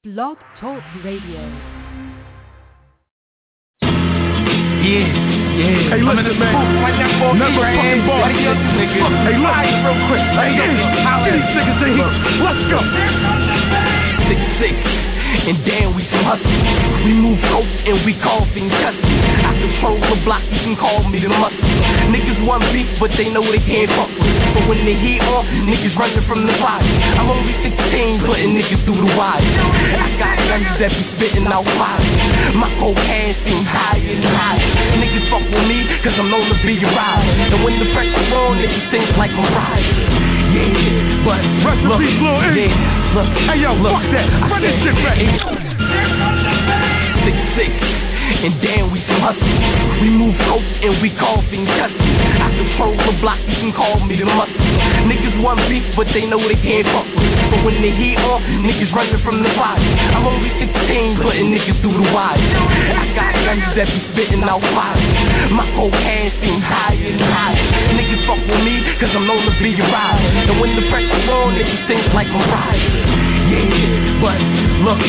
Blog Talk Radio. Yeah. Hey, listen, man. Never fucking boss. Hey, look. Real quick. Hey, get these niggas in here. Let's go. 6'6", and damn, we some hustlers. We move coke and we call things custody. I control the block, you can call me the muscle. Niggas want beef, but they know they can't fuck with. But when the heat on, niggas running from the fire. I'm only 16, putting niggas through the wire. I got guns that be spitting out fire. My cold hands seem higher and higher. Niggas fuck with me, cause I'm known to be a rider. And when the pressure's on, niggas think like I'm riding. Yeah, but look, yeah, look. Hey yo, fuck that. Run this shit back. 6'6", and damn, we some hustlers. We move coke and we call things custody. I control the block, you can call me the muscle. Niggas want beef, but they know they can't fuck with. But when the heat on, niggas running from the fire. I'm only 16, putting niggas through the wire. I got guns that be spitting out fire. My cold hands seem higher and higher. Niggas fuck with me, cause I'm known to be a rider. And when the pressure's on, niggas think like I'm riding. Yeah, but look,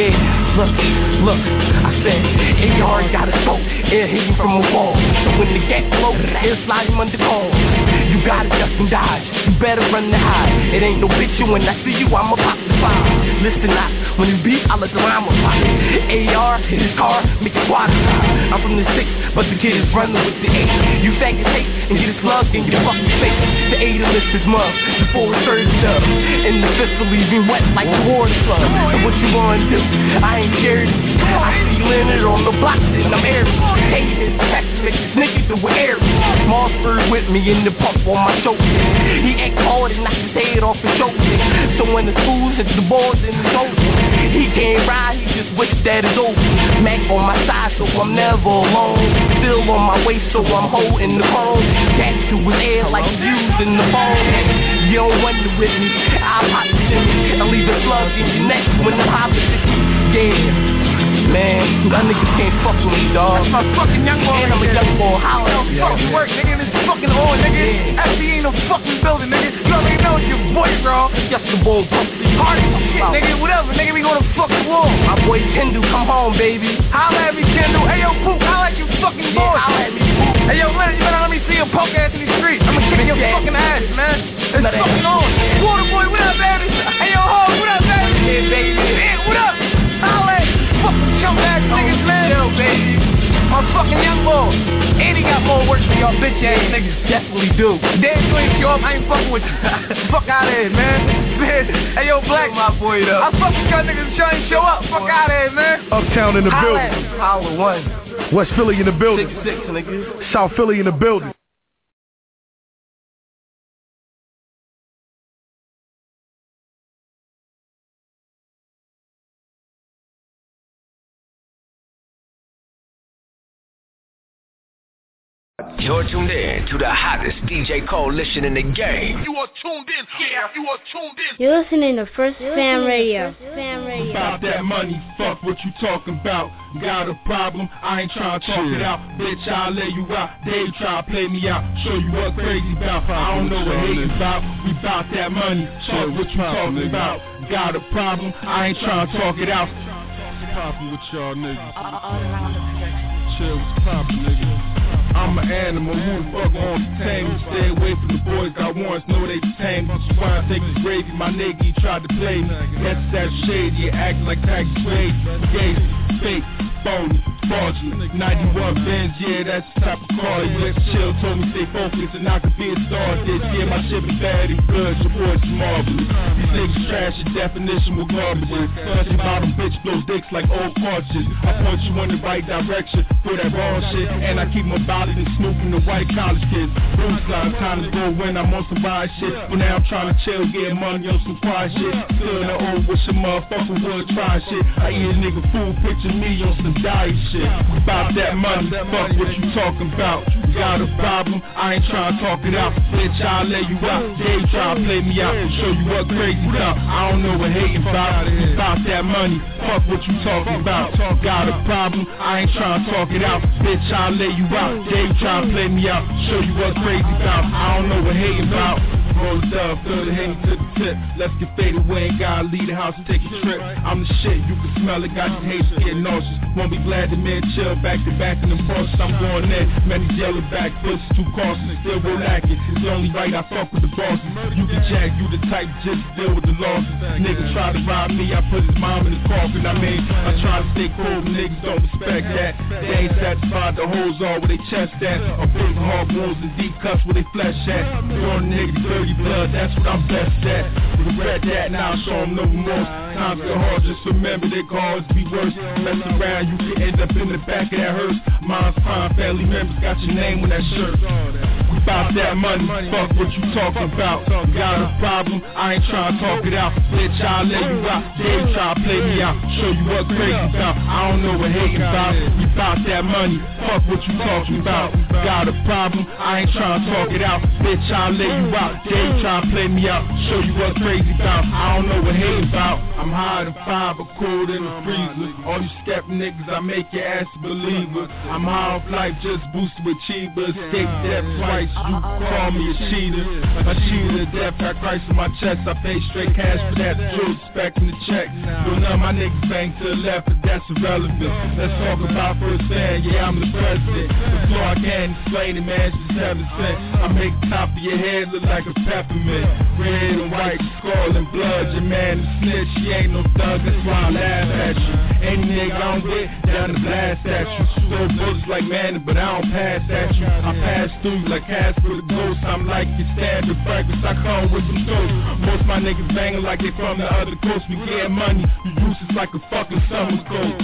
I said, AR got a scope, air hitting from a wall. So when the gat blow, air slide him under call. You gotta duck and dodge, you better run the high. It ain't no bitch, when I see you, I'ma pop the fire. Listen up, when you beat, I let the rhyme fire. AR, hit his car, make it water. I'm from the 6, but the kid is running with the 8. You faggot take and get a slug and get fucking face. The 8 list is mug, the 4 is surged up. And the fist will leave you wet like the water club. So what you wanna do? I ain't scared. I see Leonard on the block and I'm airy. Hey, his text make this nigga do air. Mossberg with me in the pump on my shoulder. He act hard and knock his head off his shoulder. So when the fools hit the balls in his shoulder, he can't ride, he just wish that it's over. Mac on my side so I'm never alone. Still on my waist so I'm holding the phone. Back to his air like using the phone. You don't wonder with me, I'll pop the shimmy and leave a slug in your neck when the pop is sticky. Yeah, man, y'all niggas can't fuck with me, dawg. That's my fucking young boy. And I'm a young boy, holla. Fucking work, nigga, this fucking on, nigga. FB ain't no fucking building, nigga. You already know it's your boy, bro. Yes, the boy, pussy. Hard as shit, nigga, whatever, nigga, we gonna fucking war. My boy Kendall, come home, baby. Holla at me, Kendall. Hey, yo, Poop, holla at you fucking boy. Holla at me, Poop. Hey, yo, man, you better let me see your punk ass in the street. I'ma kick your fucking ass, man. It's fucking on. Waterboy, what up, baby? Hey, yo, Hog, what up, baby? Yeah, baby. Yeah, what up? Holla at you fucking chump ass niggas, man. Yo, baby. My fucking young boy. And he got more work for y'all bitch ass niggas. Definitely do. Damn, you ain't show up, I ain't fucking with you. Fuck out of here, man. Hey, yo, Black. My boy, though. I fuck with y'all niggas that ain't show up. Fuck out of here, man. Uptown in the building. Holla one. West Philly in the building. 6'6", nigga. South Philly in the building. You're tuned in to the hottest DJ coalition in the game. You are tuned in. Yeah, you are tuned in. You're listening to First Fam Radio. About that money, fuck what you talking about. Got a problem, I ain't tryna talk it out. Bitch, I'll lay you out. They try to play me out. Show you what crazy about. I don't know what hating about. We bout that money. Talk what you talking about. Got a problem, I ain't tryna talk it out. Poppin' with y'all niggas. Chill, what's poppin', nigga? I'm an animal, who the fuck wants to tame me? Stay away from the boys, got warrants, know they tame me. Trying to take his gravy, my nigga, he tried to play me. That's that shade, you acting like taxi Wade. Gay, fake, phony, fraudulent. 91 Benz, yeah, that's the type of car. You let's chill, told me stay focused and I could be a star. This year my shit be bad and good, your boy's marvelous. These niggas trash, your definition with garbage. Plus your bottom bitch blow dicks like old cartridges. I point you in the right direction for that wrong shit, and I keep my body and snooping the white college kids. Bruce line, time to go when I'm on some ride shit. But now I'm trying to chill, get money on some quiet shit. Still in the old wish a motherfucker would try shit. I eat a nigga food, picture me on some diet shit. About that money, fuck what you talking about. Got a problem, I ain't trying to talk it out. Bitch, I'll lay you out. They try to play me out and show you what crazy about. I don't know what hating about. About that money, fuck what you talking about. Got a problem, I ain't trying to talk it out. Bitch, I'll lay you out. They try to play me out, show you what crazy about. I don't know what hating about. roll it up, throw the Henny to the tip. Let's get faded, we ain't gotta leave the house and take a trip. I'm the shit, you can smell it, got these haters getting nauseous. Won't be glad the man chill back to back in the Porsche. I'm going in, man, these yellow back pussies too costly, still roll lacking. It's only right I fuck with the bosses. You can jack, you the type just deal with the losses. Niggas try to rob me, I put his mom in the coffin. I mean, I try to stay cool, but niggas don't respect that. They ain't satisfied, the hoes all where they chest at. Or big hard wounds and deep cuts where they flesh at. Throwing niggas dirty blood, that's what I'm best at. Regret that, now I show them no remorse. Times get hard, just remember they can always be worse. Mess around, you can end up in the back of that hearse. Mom's fine, family members got your name on that shirt. We bout that money, fuck what you talking about. Got a problem, I ain't trying to talk it out. Bitch, I'll let you out, they ain't try to play me out. Show you what crazy about, I don't know what hating about. We bout that money, fuck what you talking about. Got a problem, I ain't trying to talk it out. Bitch, I'll let you out, they ain't try to play me out. Show you what crazy about, I don't know what hating about. I'm higher than fire, but cold in the freezer. All you skeptic niggas, I make your ass a believer. I'm high off life, just boosted with cheaper. Escape death twice, you call me a cheater. A cheater, death got Christ in my chest. I pay straight cash for that, true expecting the check. But none of my niggas bang to the left, but that's irrelevant. Let's talk about first hand, yeah, I'm the president. Before I can't explain it, man, it's just heaven sent. I make the top of your head look like a peppermint. Red and white, skull and blood, your man is snitch. She ain't no thug, that's why I laugh at you. Any nigga I don't get, down to blast at you. Throw bullets like Manny, but I don't pass at you. I pass through like Casper the Ghost. I'm like your standard breakfast, I come with some toast. Most my niggas banging like they from the other coast. We get money, you useless like a fucking summer coat.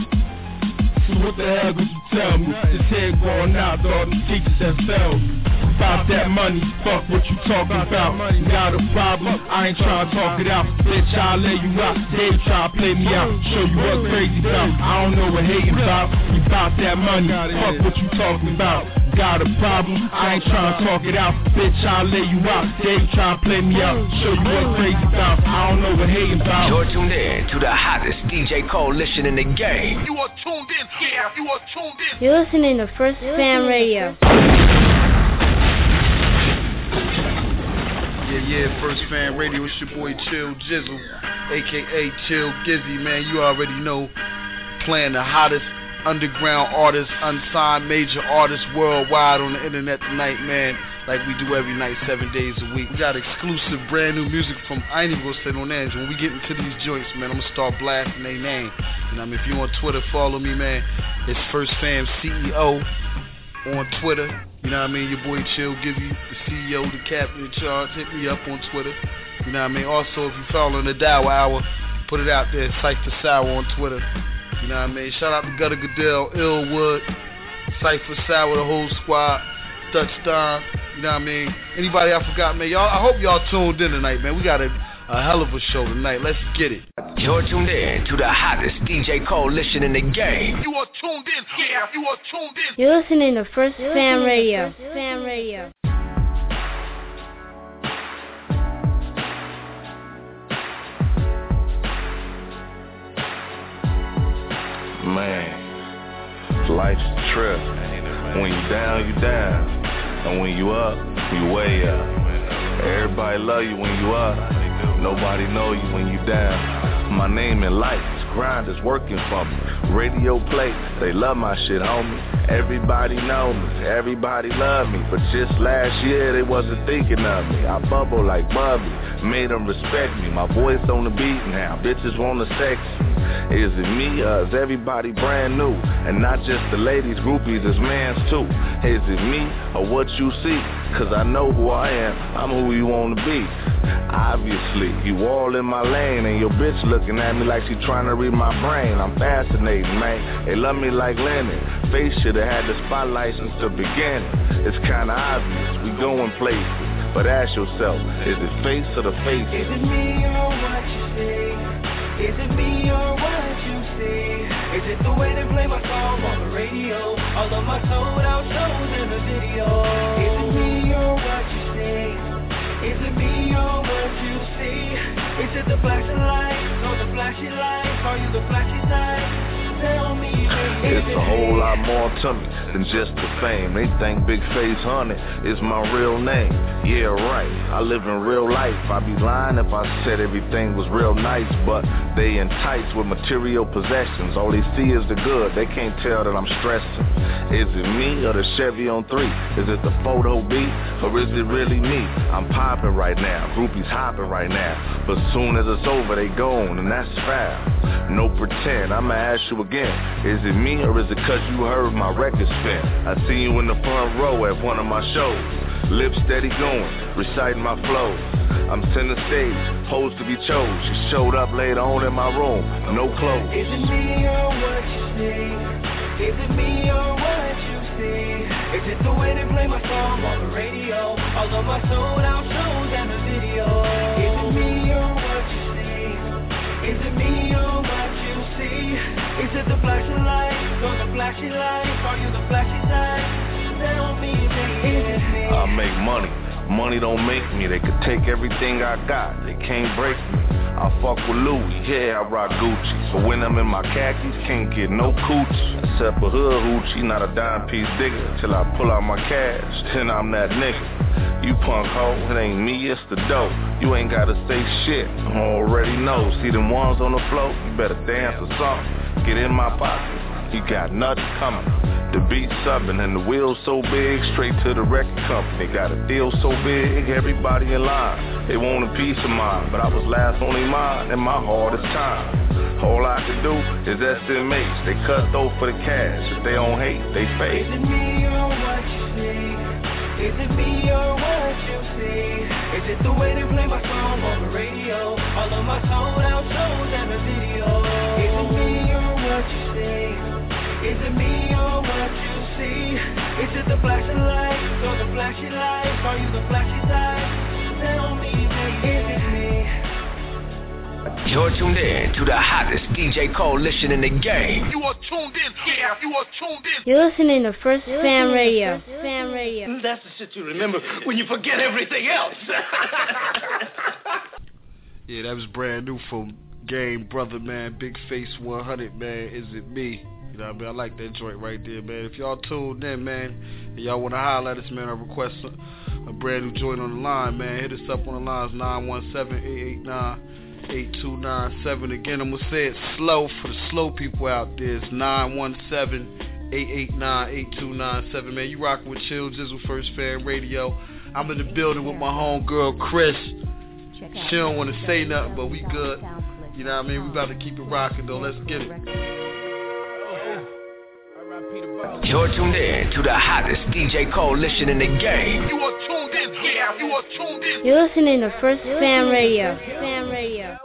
So what the hell could you tell me? This head going out to all the teachers that failed me. About that money, fuck what you talking about. Got a problem, I ain't trying to talk it out. Bitch, I'll lay you out, they try to play me out. Show you what crazy about, I don't know what hating about. We bout that money, fuck what you talking about. Got a problem, I ain't trying to talk it out. Bitch, I'll lay you out, they try to play me out. Show you what crazy about, I don't know what hating about. You're tuned in to the hottest DJ coalition in the game. You are tuned in, yeah, you are tuned in. You're listening to First Fam Radio. Yeah, First Fam Radio, it's your boy Chill Jizzle, a.k.a. Chill Gizzy, man, you already know, playing the hottest underground artists, unsigned major artists worldwide on the internet tonight, man, like we do every night, 7 days a week. We got exclusive brand new music from, I ain't even gonna say no names, when we get into these joints, man, I'm gonna start blasting their name. You know what I mean, if you on Twitter, follow me, man, it's First Fam CEO on Twitter. You know what I mean? Your boy Chill give you the CEO, the captain in charge. Hit me up on Twitter. You know what I mean? Also, if you following the Dow Hour, put it out there. Cypher Sour on Twitter. You know what I mean? Shout out to Gutter Goodell, Illwood, Cypher Sour, the whole squad, Dutch Don. You know what I mean? Anybody I forgot, man? Y'all, I hope y'all tuned in tonight, man. We got a hell of a show tonight. Let's get it. You're tuned in to the hottest DJ coalition in the game. You are tuned in, yeah, you are tuned in. You're listening to First Fam Radio. Fam Radio. Man, life's a trip. When you down, you down. And when you up, you way up. Everybody love you when you up. Nobody know you when you down. My name in lights, grind is working for me. Radio play, they love my shit, homie. Everybody know me, everybody love me. But just last year they wasn't thinking of me. I bubble like Bubby, made them respect me. My voice on the beat now, bitches wanna sex me. Is it me or is everybody brand new? And not just the ladies, groupies, it's mans too. Is it me or what you see? Cause I know who I am, I'm who you wanna be. Obviously, you all in my lane, and your bitch looking at me like she trying to read my brain. I'm fascinating, man. They love me like Lennon. Face should've had the spotlight since the beginning. It's kinda obvious, we going places. But ask yourself, is it face or the face? Is it me or what you see? Is it me or what you see? Is it the way they play my song on the radio? All of my sold out shows in the video. Is it me or what you see? Is it me or what you see? Is it the flashing lights or the flashy lights? Are you the flashy type? Tell me, baby. It's a whole lot more to me than just the fame. They think Big Face Honey is my real name. Yeah, right, I live in real life. I'd be lying if I said everything was real nice, but they enticed with material possessions. All they see is the good, they can't tell that I'm stressing. Is it me or the Chevy on 3? Is it the photo beat, or is it really me? I'm popping right now, groupies hopping right now, but soon as it's over they gone, and that's foul. No pretend, I'ma ask you again, is it me or is it cause you heard my record spin? I see you in the front row at one of my shows, lips steady going, reciting my flows. I'm center stage, posed to be chose. She showed up later on in my room, no clothes. Is it me or what you see? Is it me or what you see? Is it the way they play my song on the radio? All of my sold out shows and the video. Is it me or what you see? Is it me or what you see? Is it the flashing lights or the flashy lights? Are you the flashy type? Tell me, baby, is it me? I make money. Money don't make me. They could take everything I got. They can't break me. I fuck with Louis, yeah, I rock Gucci. But when I'm in my khakis, can't get no coochie. Except for hood hoochie, not a dime piece digger. Till I pull out my cash, then I'm that nigga. You punk hoe, it ain't me, it's the dough. You ain't gotta say shit, I already know. See them ones on the floor, you better dance or something. Get in my pocket, you got nothing coming. The beat subbing and the wheels so big, straight to the record company. Got a deal so big, everybody in line. They want a piece of mine, but I was last on their mind in my hardest time. All I could do is SMH. They cut though for the cash. If they don't hate, they fake. Is it me or what you see? Is it me or what you see? Is it the way they play my song on the radio? All of my sold out shows and the video. Is it me or what you see? Is it me or what you see? Is it the flashing lights or the flashy lights? Are you the flashy type? Tell me, baby, is it me? You're tuned in to the hottest DJ coalition in the game. You are tuned in, yeah, you are tuned in. You're listening to First Fam Radio. Fam Radio. That's the shit you remember when you forget everything else. Yeah, that was brand new from Game Brother, man. Big Face 100, man. Is it me? You know what I mean? I like that joint right there, man. If y'all tuned in, man, and y'all want to holler at us, man, or request a brand new joint on the line, man, hit us up on the lines 917-889-8297. Again, I'm going to say it slow for the slow people out there. It's 917-889-8297. Man, you rocking with Chill Jizzle, First Fan Radio. I'm in the building with my homegirl, Chris. She don't want to say nothing, but we good. You know what I mean? We about to keep it rocking, though. Let's get it. You're tuned in to the hottest DJ coalition in the game. You are tuned in, yeah, you are tuned in. You're listening to First Fam Radio. Fam Radio.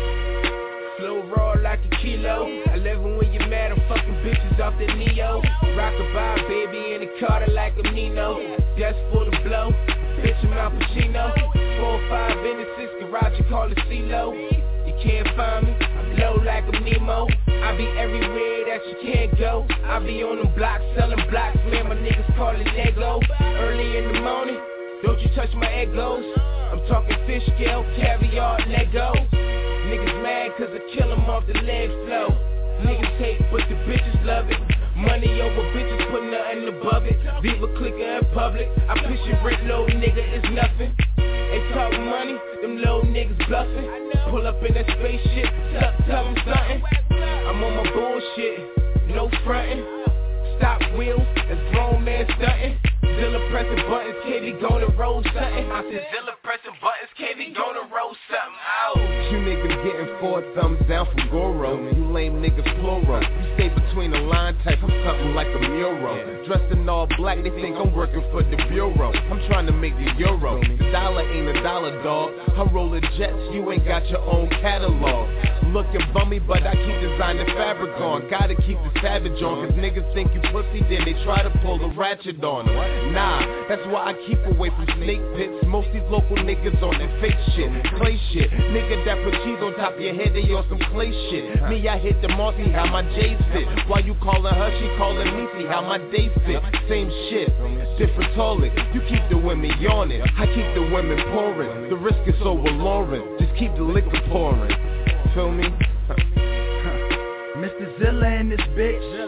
Flow raw like a kilo. 11 when you're mad, I'm fucking bitches off the Neo. Rockabye, baby, in the Carter like a Nino. That's for the blow. Bitch, I'm Al Pacino. 4-5 in the 6 garage, you call it CeeLo. You can't find me, I'm low like a Nemo. I be everywhere that you can't go. I be on them blocks, selling blocks, man, my niggas call it Lego. Early in the morning, don't you touch my egos. I'm talking fish scale, caviar, Lego. Niggas mad cause I kill them off the leg flow. Niggas hate but the bitches love it. Money over bitches, put nothing above it. Viva clicker in public, I push your rent low, nigga, it's nothing. They talk money, them low niggas bluffing. Pull up in that spaceship, tell them something. I'm on my bullshit, no frontin'. Stop wheels, that's grown man stuntin'. Zilla pressing buttons, KB gonna roll something. I said Zilla pressing buttons, KB gonna roll something. Ow. You niggas getting 4 thumbs down from Goro. You lame niggas plural. You stay between the line type, I'm something like a mural. Dressed in all black, they think I'm working for the bureau. I'm trying to make the euro. The dollar ain't a dollar, dog. I roll the jets, you ain't got your own catalog. Looking bummy, but I keep designing fabric on. Gotta keep the savage on, cause niggas think you pussy, then they try to pull the ratchet on. Nah, that's why I keep away from snake pits. Most these local niggas on that fake shit, clay shit. Nigga that put cheese on top of your head, they on some clay shit. Me, I hit the Marcy, how my J's fit. While you calling her, she calling me, see how my day fit. Same shit, different toilet. You keep the women yawning, I keep the women pouring. The risk is so alluring, just keep the liquor pouring. Feel me? Mr. Zilla and this bitch.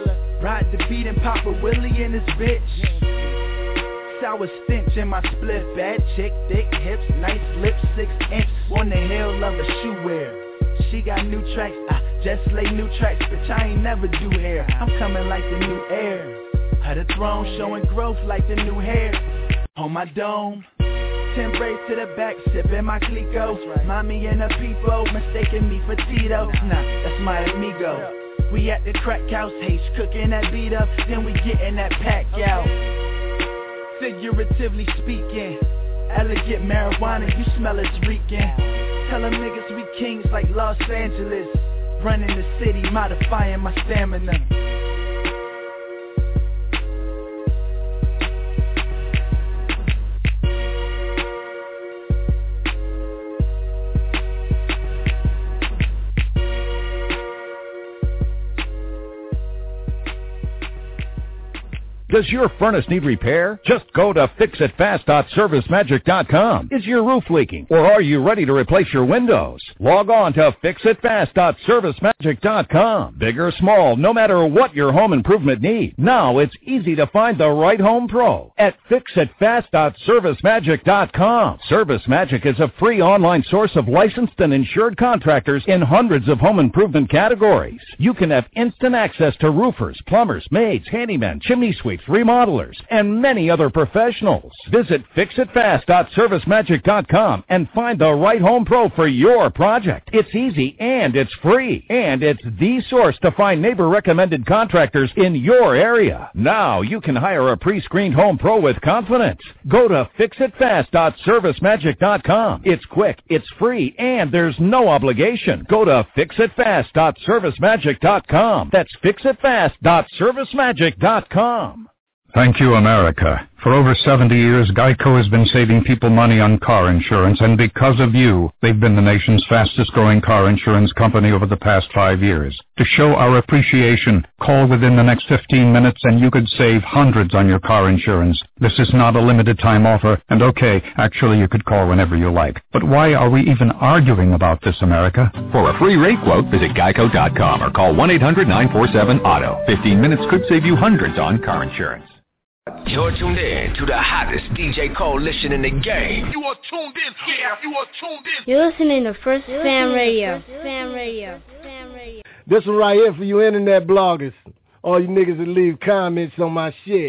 Ride the beat and pop a Willie in his bitch. Sour stench in my split. Bad chick, thick hips, nice lips, 6 inch on the hill of a shoe wear. She got new tracks, I just lay new tracks, bitch, I ain't never do hair. I'm coming like the new heir. Had a throne showing growth like the new hair. On my dome, 10 braids to the back, sipping my Clico. Mommy and a peepo, mistaking me for Tito. Nah, that's my amigo. We at the crack house, H cooking that beat up, then we getting that pack out. Figuratively speaking, elegant marijuana, you smell it's reeking. Tell them niggas we kings like Los Angeles. Running the city, modifying my stamina. Does your furnace need repair? Just go to fixitfast.servicemagic.com. Is your roof leaking? Or are you ready to replace your windows? Log on to fixitfast.servicemagic.com. Big or small, no matter what your home improvement needs. Now it's easy to find the right home pro at fixitfast.servicemagic.com. ServiceMagic is a free online source of licensed and insured contractors in hundreds of home improvement categories. You can have instant access to roofers, plumbers, maids, handymen, chimney sweeps, remodelers, and many other professionals. Visit fixitfast.servicemagic.com and find the right home pro for your project. It's easy and it's free, and it's the source to find neighbor-recommended contractors in your area. Now you can hire a pre-screened home pro with confidence. Go to fixitfast.servicemagic.com. It's quick, it's free, and there's no obligation. Go to fixitfast.servicemagic.com. That's fixitfast.servicemagic.com. Thank you, America. For over 70 years, Geico has been saving people money on car insurance, and because of you, they've been the nation's fastest-growing car insurance company over the past 5 years. To show our appreciation, call within the next 15 minutes and you could save hundreds on your car insurance. This is not a limited-time offer, and okay, actually you could call whenever you like. But why are we even arguing about this, America? For a free rate quote, visit geico.com or call 1-800-947-AUTO. 15 minutes could save you hundreds on car insurance. You're tuned in to the hottest DJ coalition in the game. You are tuned in. Yeah, you are tuned in. You're listening to First Fam Radio. This one right here for you internet bloggers. All you niggas that leave comments on my shit.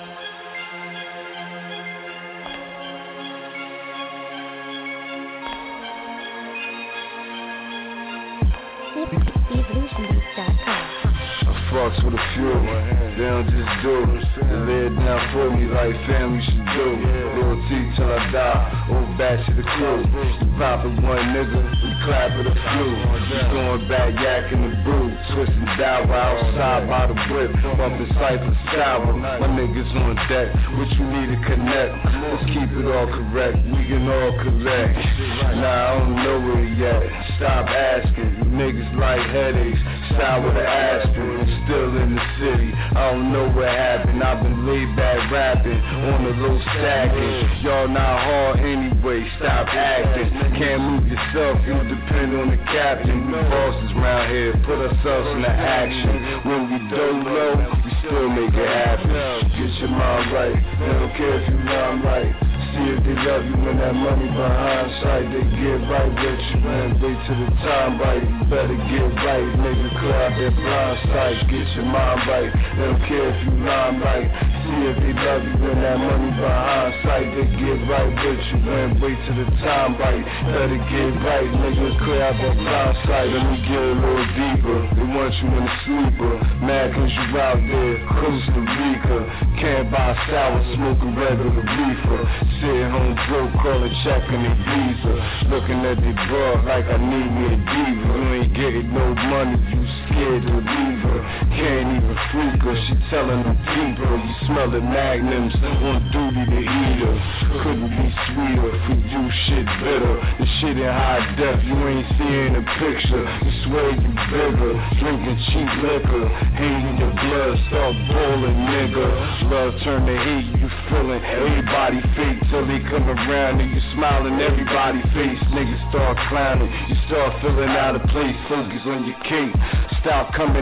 Fucks with a few, they don't just do it. They lay it down for me like family should do. Loyalty till I die, old batch of the crew. We pop it one nigga, we clap it a few. We going back yakking the brew, twisting down outside by the whip, bumping cypher sour. My niggas on deck, what you need to connect. Let's keep it all correct, we can all collect. Nah, I don't know it yet, stop asking. Niggas like headaches, sour the aspirin. Still in the city, I don't know what happened. I've been laid back rapping, on the low stacking. Y'all not hard anyway, stop acting. Can't move yourself, you depend on the captain. We bosses round here, put ourselves into action. When we do low, we still make it happen. Get your mind right, they don't care if you rhyme right. See if they love you when that money behind sight. They get right with you, man. Wait till the time right. You better get right, nigga. Clear out that blind sight. Get your mind right. They don't care if you rhyme right. See if they love you when that money behind sight. They get right with you, man. Wait till the time right. Better get right, nigga. Clear out that blind sight. Let me get a little deeper. They want you in the sleeper. Mad cause you out there, Costa Rica. Can't buy sour, smoking regular reefer. Sitting home broke, calling checking the visa. Looking at the bar like I need me a diva. You ain't getting no money, you scared to leave her. Can't even freak her, she telling them people. You smelling magnums, on duty to eat her. Couldn't be sweeter, for you shit bitter. The shit in high def, you ain't seeing a picture. You swear you bigger, drinking cheap liquor. Hate in your blood, start boiling, nigga. Love turn to hate, you feeling everybody fake. Till they come around and you smiling, everybody face. Niggas start clowning, you start feeling out of place. Focus on your cake, stop coming out your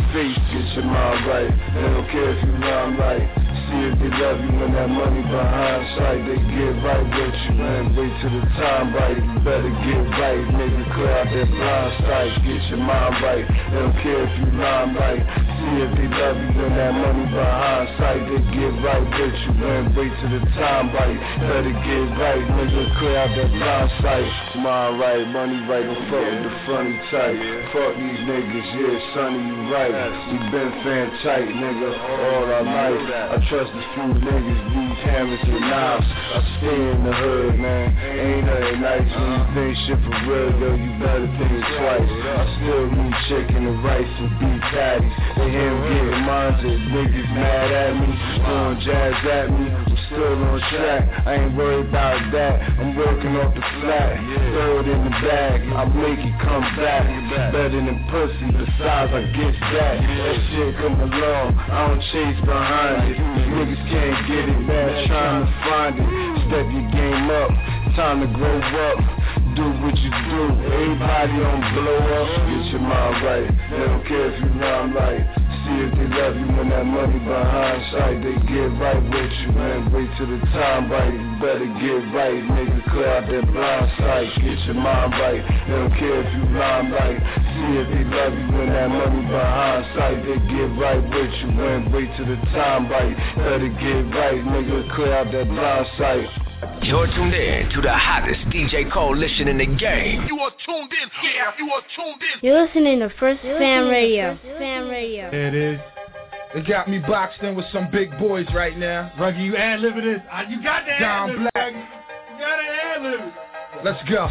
face, get your mind right. They don't care if you rhyme right. See if they love you when that money behind sight. They get right with you, man. Wait till the time right. You better get right, nigga. Clear out that blind sight. Get your mind right. They don't care if you rhyme right. See if they love you when that money behind sight. They get right with you, man. Wait till the time right. Better get right, nigga. Clear out that blind sight. Mind right, money right. Don't fuck with the funny type. Fuck these niggas, yeah, sonny, you right. We been fan tight, nigga, all our life. I trust a few niggas, these hammers and knives. I stay in the hood, man. Ain't nothing nice when you think shit for real, though. You better think twice. I still need chicken and rice and beef patties. They hear him getting mines and niggas mad at me, throwing jazz at me. I'm still on track. I ain't worried about that. I'm working off the flat. Throw it in the bag. I make it come back. Better than pussy. Besides, I get that. That shit come along. I don't chase behind it. Niggas can't get it, man. Trying to find it. Step your game up. Time to grow up. Do what you do. Everybody don't blow up. Get your mind right. They don't care if you rhyme right. See if they love you when that money behind sight. They get right with you, man. Wait till the time right. You better get right, nigga. Clear out that blind sight. Get your mind right. They don't care if you rhyme right. See if they love you when that money behind sight. They get right with you, man. Wait till the time right. Better get right, nigga. Clear out that blind sight. You're tuned in to the hottest DJ coalition in the game. You are tuned in. Yeah, you are tuned in. You're listening to First Fam Radio. Fam Radio. There it is. They got me boxed in with some big boys right now. Ruggy, you ad-libbing this. You got that Don Black. You got to ad-lib it. Let's go.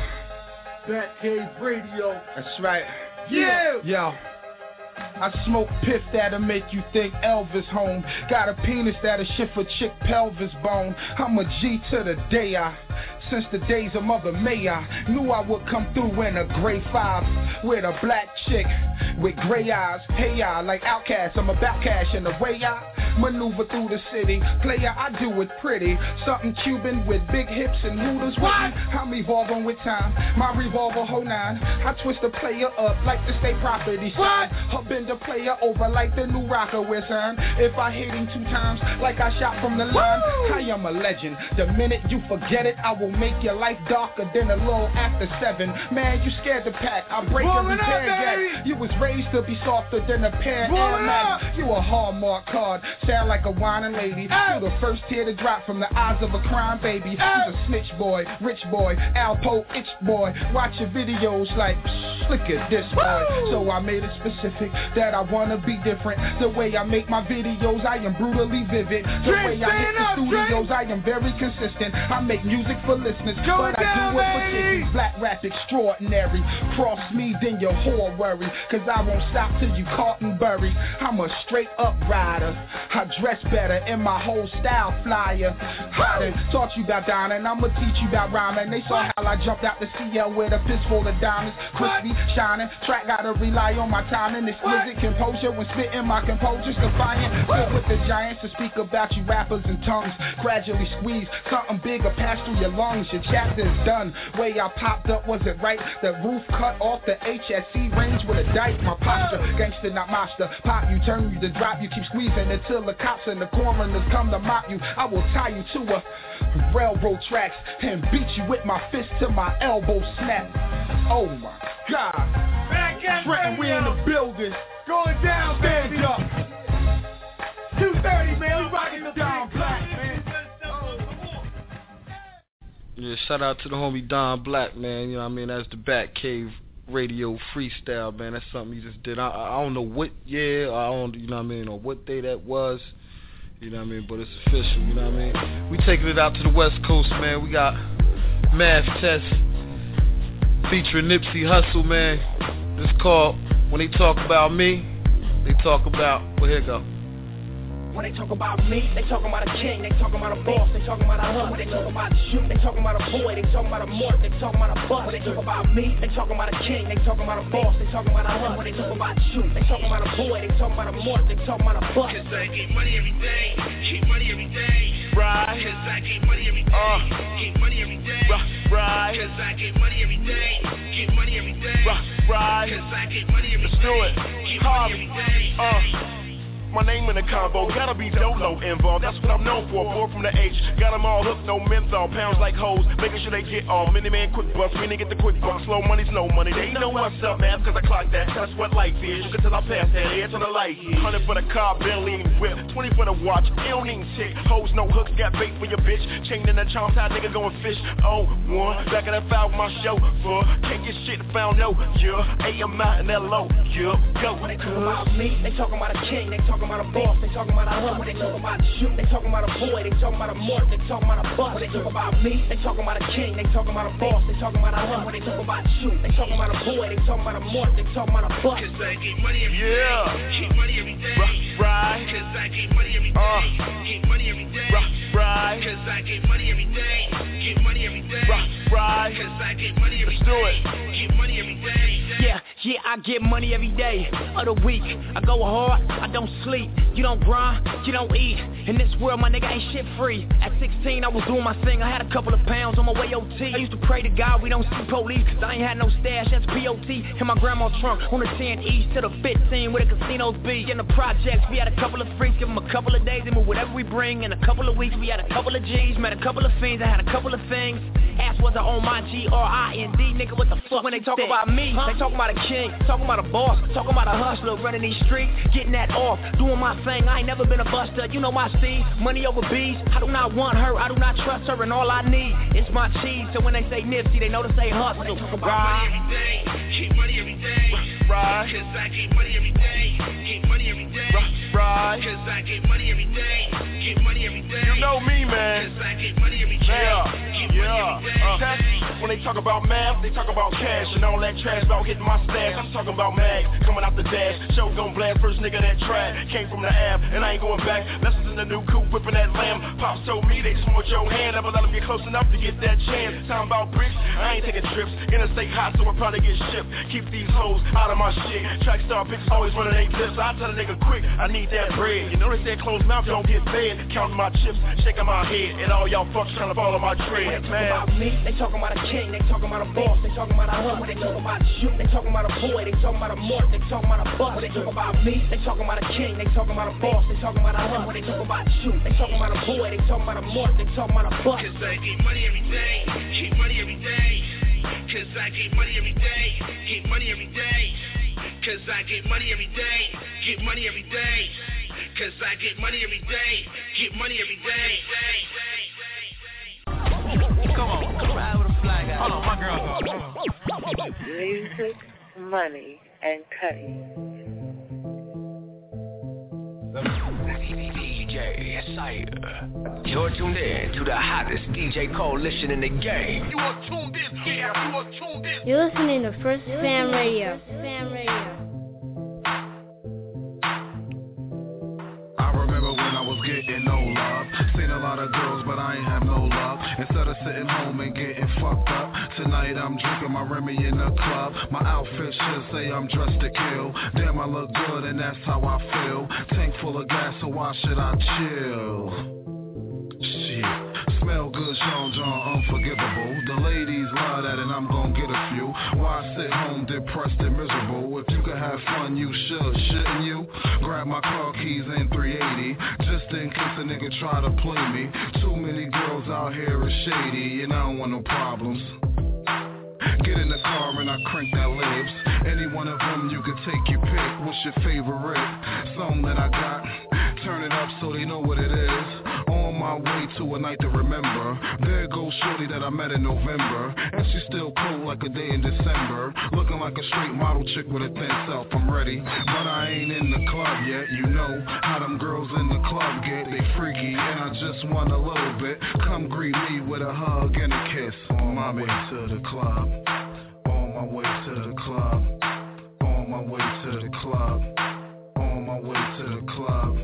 Batcave Radio. That's right. Yeah. Yo. I smoke piff that'll make you think Elvis home. Got a penis that'll shift a chick pelvis bone. I'm a G to the day since the days of Mother May I knew I would come through in a gray 5 with a black chick with gray eyes. Hey, I like Outkast, I'm about cash and the way I maneuver through the city. Player, I do it pretty. Something Cuban with big hips and hooters. What? I'm evolving with time. My revolver hold 9. I twist the player up like the state property sign. I'll bend the player over like the new rocker with son. If I hit him 2 times like I shot from the line, I am a legend. The minute you forget it, I will make your life darker than a little after 7. Man, you scared to pack. I break every pair gap. You was raised to be softer than a pair of Air Max. You a Hallmark card. Sound like a whining lady. You the first tear to drop from the eyes of a crime baby. You a snitch boy, rich boy, Alpo itch boy. Watch your videos like, look at this boy. So I made it specific that I wanna be different. The way I make my videos, I am brutally vivid. The way I hit the studios, I am very consistent. I make music for listeners, but I do it for chickies. Black rap extraordinary. Cross me, then your whore worry. Cause I won't stop till you caught and buried. I'm a straight up rider. I dress better and my whole style flyer. I done taught you about dining, I'ma teach you about rhyming. They saw how I jumped out the CL with a fistful of diamonds. Crispy, shining, track gotta rely on my timing. Exquisite composure when spitting, my composure's defiant. Filled with the giants to speak about you rappers and tongues. Gradually squeeze, something bigger pass through your lungs. Your chapter's done. Way I popped up, was it right? The roof cut off the HSC range with a dike. My posture, gangster not monster. Pop you, turn you to drop you. Keep squeezing until the cops and the coroners come to mop you. I will tie you to a railroad tracks and beat you with my fist till my elbow snap. Oh my God. Trenton, we in the building. Going down, stand up. 2:30, man. We rocking the Don Black, man. Yeah, shout out to the homie Don Black, man. You know what I mean? That's the Batcave Radio freestyle, man. That's something he just did. I don't know what year, I don't, you know what I mean, or what day that was. You know what I mean? But it's official, you know what I mean? We taking it out to the West Coast, man. We got Math Test featuring Nipsey Hussle, man. This called When They Talk About Me, They Talk About, well, here you go. When they talk about me, they talking about a king, they talking about a boss, they talking about a hustle, they talking about a shoot, they talking about a boy, they talking about a morph, they talking about a bust. When they talk about me, they talking about a king, they talking about a boss, they talking about a hustle, they talking about a shoot, they talking about a boy, they talking about a morph, they talking about a bust. Cause I get money every day, get money every day, right? Cause I get money every day, get money every day, right? Cause I get money every day, get money every day, right? Cause I get money every day, get money every day. My name in the combo, gotta be Dolo involved, that's what I'm known for, boy from the H. Got them all hooked, no menthol, pounds like hoes, making sure they get all. Mini man, quick bucks, meaning get the quick bucks. Slow money's no money, they know what's up, man, cause I clock that. That's what life is, you can tell I pass that edge to the light. 100 for the car, Bentley and whip, 20 for the watch, it don't even tick. Hoes, no hooks, got bait for your bitch. Chain in the charm, tie nigga going fish. Oh, one, back of that foul with my chauffeur. Can't get shit found, no, yeah. AMI and LO, yeah, go. When they talk about me, they talking about a king, they talking about a boss, they talking about a hub. When they talk about you, they talking about a boy, they talking about a morph, they talking about a bus. When they talk about me, they talking about a king, they talking about a boss, they talking about a hub. When they talk about you, they talking about a boy, they talking about a morph, they talking about a bus. Cause I get money every day, get money every day, right? Cause I get money every day, get money every day, right? Cause I get money every day, get money every day, right? Cause I get money every day, get money every day. Yeah, I get money every day of the week. I go hard, I don't sleep. You don't grind, you don't eat. In this world, my nigga ain't shit free. At 16, I was doing my thing. I had a couple of pounds on my way OT. I used to pray to God we don't see police, cause I ain't had no stash, that's POT. In my grandma's trunk, on the 10 east to the 15, where the casinos be. In the projects, we had a couple of freaks, give them a couple of days, they move whatever we bring. In a couple of weeks, we had a couple of G's, met a couple of fiends, I had a couple of things. Ass wasn't on my GRIND, nigga, what the fuck? When they talk about me, they talking about a king, talking about a boss, talking about a hustler, running these streets, getting that off, doing my thing. I ain't never been a buster, you know my steez, money over bees. I do not want her, I do not trust her, and all I need is my cheese. So when they say Nipsey, they know to say hustle. They talk about money every day, get money every day, right? Cause I get money every day, get money every day, right? Cause I get money every day, get money every day. You know me, man. Cause I get money every day, get money every day. When they talk about math, they talk about cash and all that trash about hitting my stash. I'm talking about mags coming out the dash. Show gon' blast first nigga that tried. Came from the Ave and I ain't going back. Lessons in the new coupe, whipping that lamb. Pops told me they just want your hand. Never let them get close enough to get that chance. Talking about bricks, I ain't taking trips. Interstate hot, so I'll probably get shipped. Keep these hoes out of my shit. Track star bitches always running they clips. I tell a nigga quick, I need that bread. You know they said closed mouth don't get fed. Counting my chips, shaking my head, and all y'all fucks trying to follow my tread. Man, about me, they talking about a king, they talking about a boss, they talking about a hub. When they talk about you, they talking about a boy, they talking about a morph, they talking about a bus. When they talk about me, they talking about a king, they talking about a boss, they talking about a hub. When they talk about you, they talking about a boy, they talking about a morph, they talking about a bus. Cause I get money every day, get money every day. Cause I get money every day, get money every day. Cause I get money every day, get money every day. Cause I get money every day, get money every day. Come on, ride with a fly guy. Hold on, my girl's on. Music, money, and cutting. DJ Sire. You're tuned in to the hottest DJ coalition in the game. You are tuned in, yeah, you are tuned in. You're listening to First Fam Radio. Fam Radio. I remember when I was getting no love. Seen a lot of girls, but I ain't have no love. Instead of sitting home and getting fucked up, tonight I'm drinking my Remy in the club. My outfit should say I'm dressed to kill. Damn, I look good and that's how I feel. Tank full of gas, so why should I chill? Shit, smell good, Sean John, unforgivable. The ladies love that and I'm gon' get a few. Why sit home depressed and miserable? If you could have fun, you should, shouldn't you? Grab my car keys in 380, just in case a nigga try to play me. Too many girls out here is shady, and I don't want no problems. Get in the car and I crank that lips. Any one of them you could take your pick. What's your favorite song that I got? Turn it up so they know what it is. On my way to a night to remember. There goes shorty that I met in November, and she's still cold like a day in December. Looking like a straight model chick with a thin self. I'm ready, but I ain't in the club yet. You know how them girls in the club get. They freaky and I just want a little bit. Come greet me with a hug and a kiss. On my way to the club. On my way to the club. On my way to the club. On my way to the club.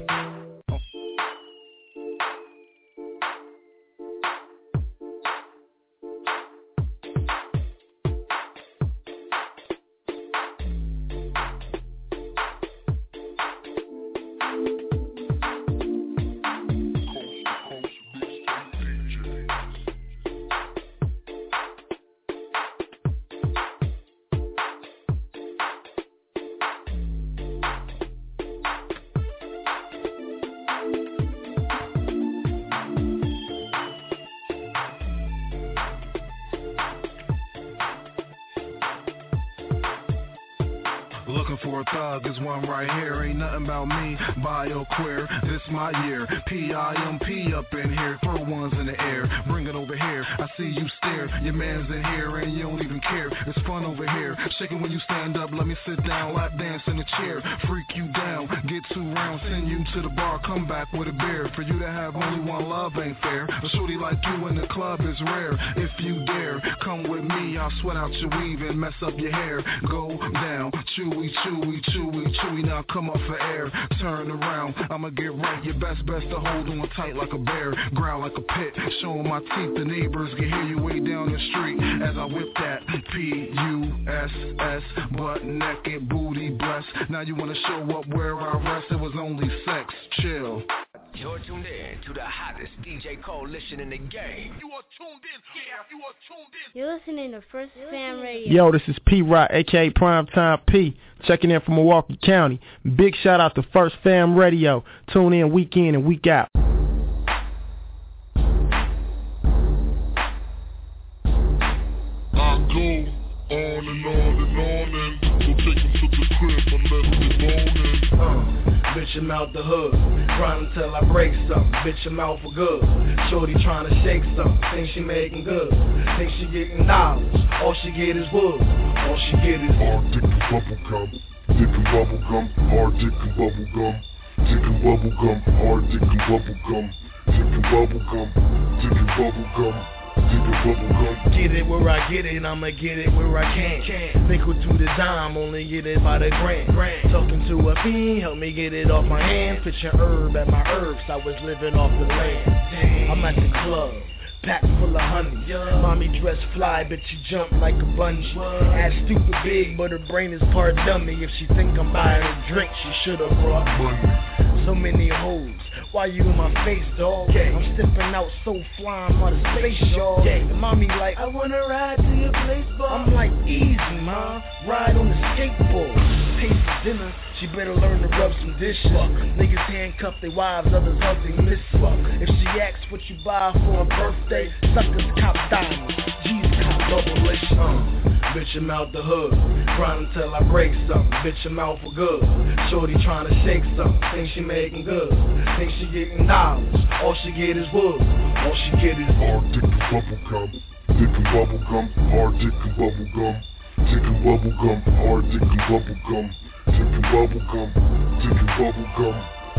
looking for a thug, is one right here. Ain't nothing about me, bio queer, this my year. P-I-M-P up in here, throw ones in the air, bring it over here. I see you stare, your man's in here and you don't even care. It's fun over here, shaking when you stand up, let me sit down, lap dance in a chair, freak you down, get 2 rounds, send you to the bar, come back with a beer. For you to have only one love ain't fair. A shorty like you in the club is rare. If you dare, come with me, I'll sweat out your weave and mess up your hair. Go down, chewy, chewy, chewy, chewy, now come up for air. Turn around, I'ma get right, your best to hold on tight like a bear, growl like a pit, showing my teeth, the neighbors can hear you way down the street as I whip that P-U-S-S, butt naked, booty blessed. Now you wanna show up where I rest, it was only sex, chill. You're tuned in to the hottest DJ coalition in the game. You are tuned in, yeah, you are tuned in. You're listening to First Fam Radio. Yo, this is P-Rock, a.k.a. Primetime P, checking in from Milwaukee County. Big shout out to First Fam Radio. Tune in week in and week out. I go on and on and on and so take him to the crib and let him get boning. Bitch, I'm out the hood, grind until I break something. Bitch, I'm out for good. Shorty trying to shake something, think she making good, think she getting knowledge. All she get is wood, all she get is hard dick and bubble gum, dick and bubble gum, hard dick and bubble gum, dick and bubble gum, hard dick and bubble gum, dick and bubble gum, dick and bubble gum. Get it where I get it, I'ma get it where I can. Nickel to the dime, only get it by the grand. Talking to a fiend, help me get it off my hands. Pitching herb at my herbs, I was living off the land. I'm at the club, pack full of honey. Mommy dressed fly, bet you jump like a bungee. Ass stupid big, but her brain is part dummy. If she think I'm buying a drink, she should've brought money. So many hoes, why you in my face, dog? I'm stepping out so fly, I'm out of space, y'all. And mommy like, I wanna ride to your place, boy. I'm like, easy, ma, ride on the skateboard. Pay for dinner, she better learn to rub some dishes. Niggas handcuff their wives, others hug they miss. If she asks what you buy for her birthday, suckers cop diamonds, G's cop bubble-ish. Bitch, I'm out the hood, grind until I break something. Bitch, I'm out for good. Shorty trying to shake something, think she making good, think she getting knowledge. All she get is wood, all she get is hard dick and bubble gum, dick and bubble gum, hard dick and bubble gum, dick and bubble gum, hard dick and bubble gum, dick and bubble gum, dick and bubble gum.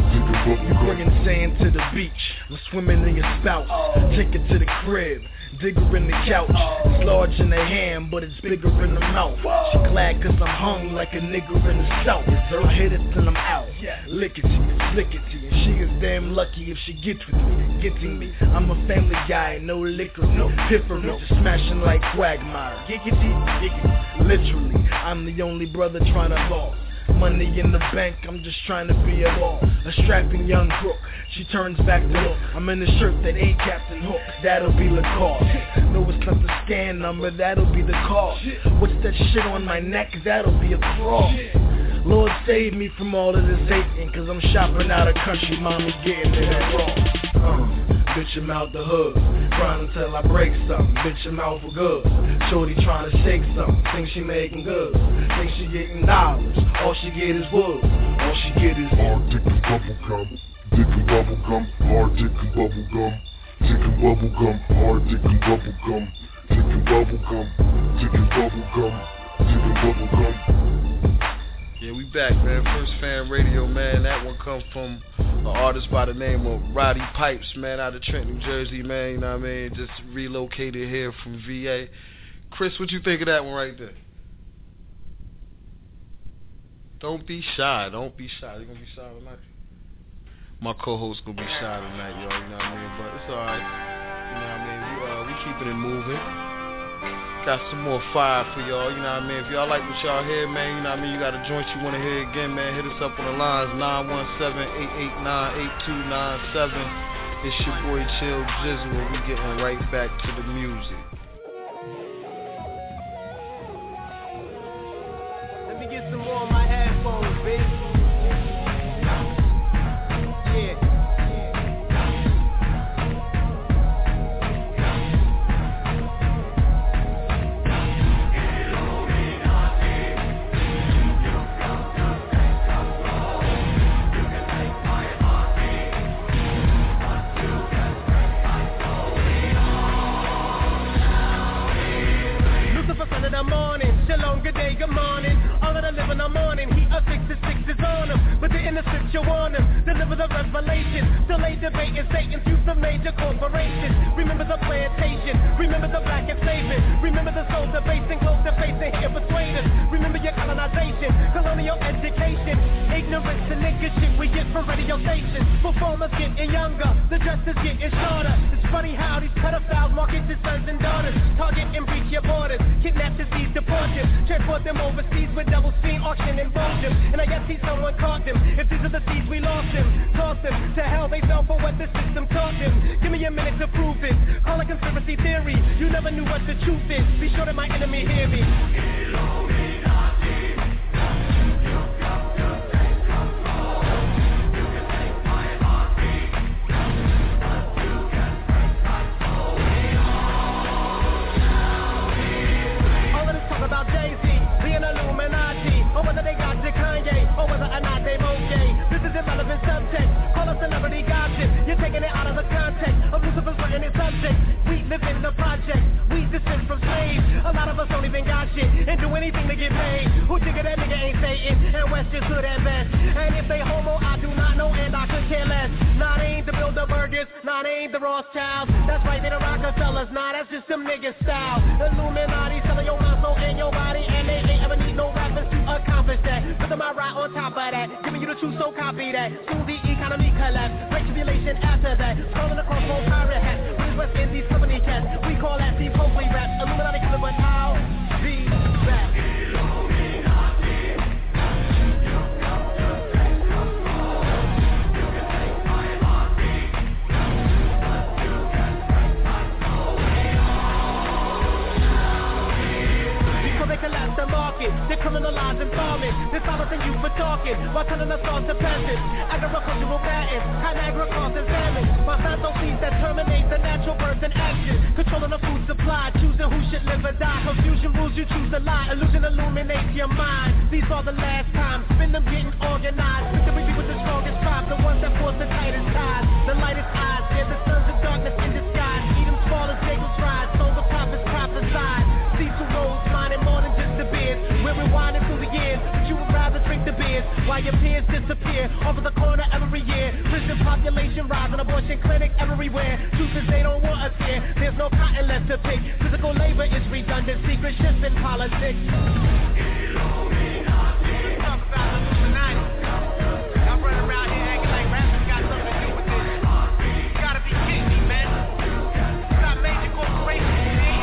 You bringing sand to the beach, I'm swimming in your spout. Take it to the crib, dig her in the couch. It's large in the hand, but it's bigger in the mouth. She glad cause I'm hung like a nigger in the south. I hit it till I'm out, lickety, slickety. And she is damn lucky if she gets with me, getting me. I'm a family guy, no liquor, no piffery, just smashing like Quagmire. Giggity, giggity, literally, I'm the only brother trying to ball. Money in the bank, I'm just trying to be a ball. A strapping young crook, she turns back to look. I'm in a shirt that ain't Captain Hook, that'll be Lacoste. No, it's not the scan number, that'll be the cost. What's that shit on my neck, that'll be a cross. Lord save me from all of this hating, cause I'm shopping out of country, mommy getting it wrong. Bitch, I'm out the hood, grind until I break something. Bitch, I'm out for good. Shorty trying to shake something, think she making good, think she getting knowledge. All she get is wood, all she get is hard dick and bubble gum, dick and bubble gum, hard dick and bubble gum, dick and bubble gum, hard dick and bubble gum, dick and bubble gum, dick and bubble gum, dick and bubble gum. Yeah, we back, man. First Fam Radio, man. That one come from an artist by the name of Roddy Pipes, man, out of Trenton, New Jersey, man. You know what I mean? Just relocated here from VA. Chris, what you think of that one right there? Don't be shy. Don't be shy. You gonna be shy tonight? My co-host gonna be shy tonight, y'all. You know what I mean? But it's alright. You know what I mean? We keeping it moving. Got some more fire for y'all, you know what I mean? If y'all like what y'all hear, man, you know what I mean? You got a joint you want to hear again, man, hit us up on the lines, 917-889-8297. It's your boy Chill Jizzle, and we getting right back to the music. Let me get some more of my headphones, baby. In the scripture warn them, deliver the revelation. Delay debating Satan's use of major corporations. Remember the plantation, remember the black enslavement. Remember the soul debasing, close to facing here persuaders. Remember your colonization, colonial education. Ignorance and nigga shit we get from radio stations. Performers getting younger, the dress is getting shorter. It's funny how these pedophiles market your sons and daughters. Target and breach your borders, kidnap, disease, deport them. Transport them overseas with double speed, auction and them. And I guess someone caught them. If these are the seeds we lost them, toss them to hell, they fell for what the system taught them. Give me a minute to prove it. Call it conspiracy theory. You never knew what the truth is. Be sure that my enemy hear me. All of this talk about Jay-Z being Illuminati, or whether they got to Kanye, or whether or not they okay. This is irrelevant subject. Call us celebrity gossip. You're taking it out of the context of Lucifer's written in subject. We live in the project. We descend from slaves. A lot of us don't even got shit and do anything to get paid. Who figure that nigga ain't Satan? And West just good at best. And if they homo, I do not know, and I could care less. Nah, they ain't the Bilderbergers. Nah, they ain't the Rothschilds. That's right, they the Rockefellers. Nah, that's just some niggas style. Illuminati selling your mind, soul, and your body, and they ain't ever need no rappers to accomplish that. Put them out right on top of that. Giving you the truth, so copy that. Soon the economy collapse. Great tribulation after that. Scrolling across both pirate hats. British West Indies company cats. We call that deep hopefully rap. Illuminati killer, but I'll be back. They collapse the market, they criminalize farming. They're silencing you for talking, while telling us all to peasants. Agricultural patents, Conagra causing famine. Monsanto seeds that terminate the natural birth and action. Controlling the food supply, choosing who should live or die. Confusion rules, you choose a lie. Illusion illuminates your mind. These are the last times, spend them getting organized. Victory be with the strongest tribes, the ones that force the tightest ties. The lightest eyes, they're the sons of darkness in disguise. Eat them small as Jacob's rise, souls of prophets prophesied. See two roads, mine and more than just the beers. We're rewinding through the years, but you would rather drink the beers while your peers disappear over the corner every year. Prison population rising, abortion clinic everywhere. Truth is they don't want us here. There's no cotton left to pick. Physical labor is redundant. Secret shifts in politics. Talk about Illuminati. Y'all running around here acting like rappers got something to do with this. You gotta be kidding me, man. You got major corporations.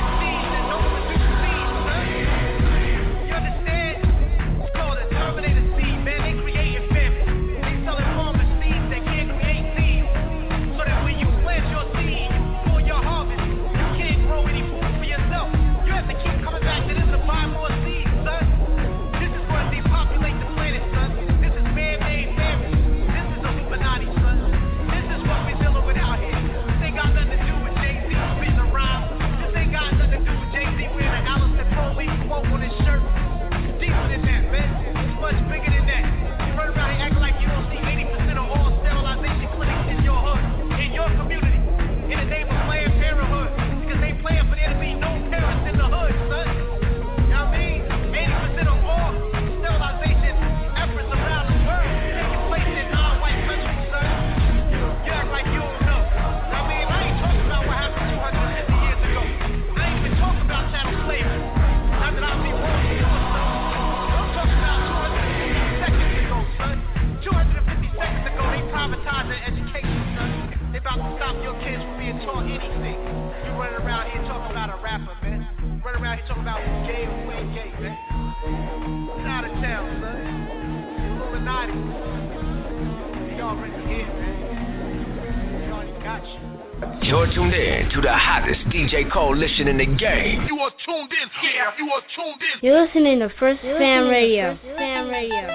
You're tuned in to the hottest DJ coalition in the game. You are tuned in. Yeah, you are tuned in. You're listening to First Fam Radio. Fam Radio.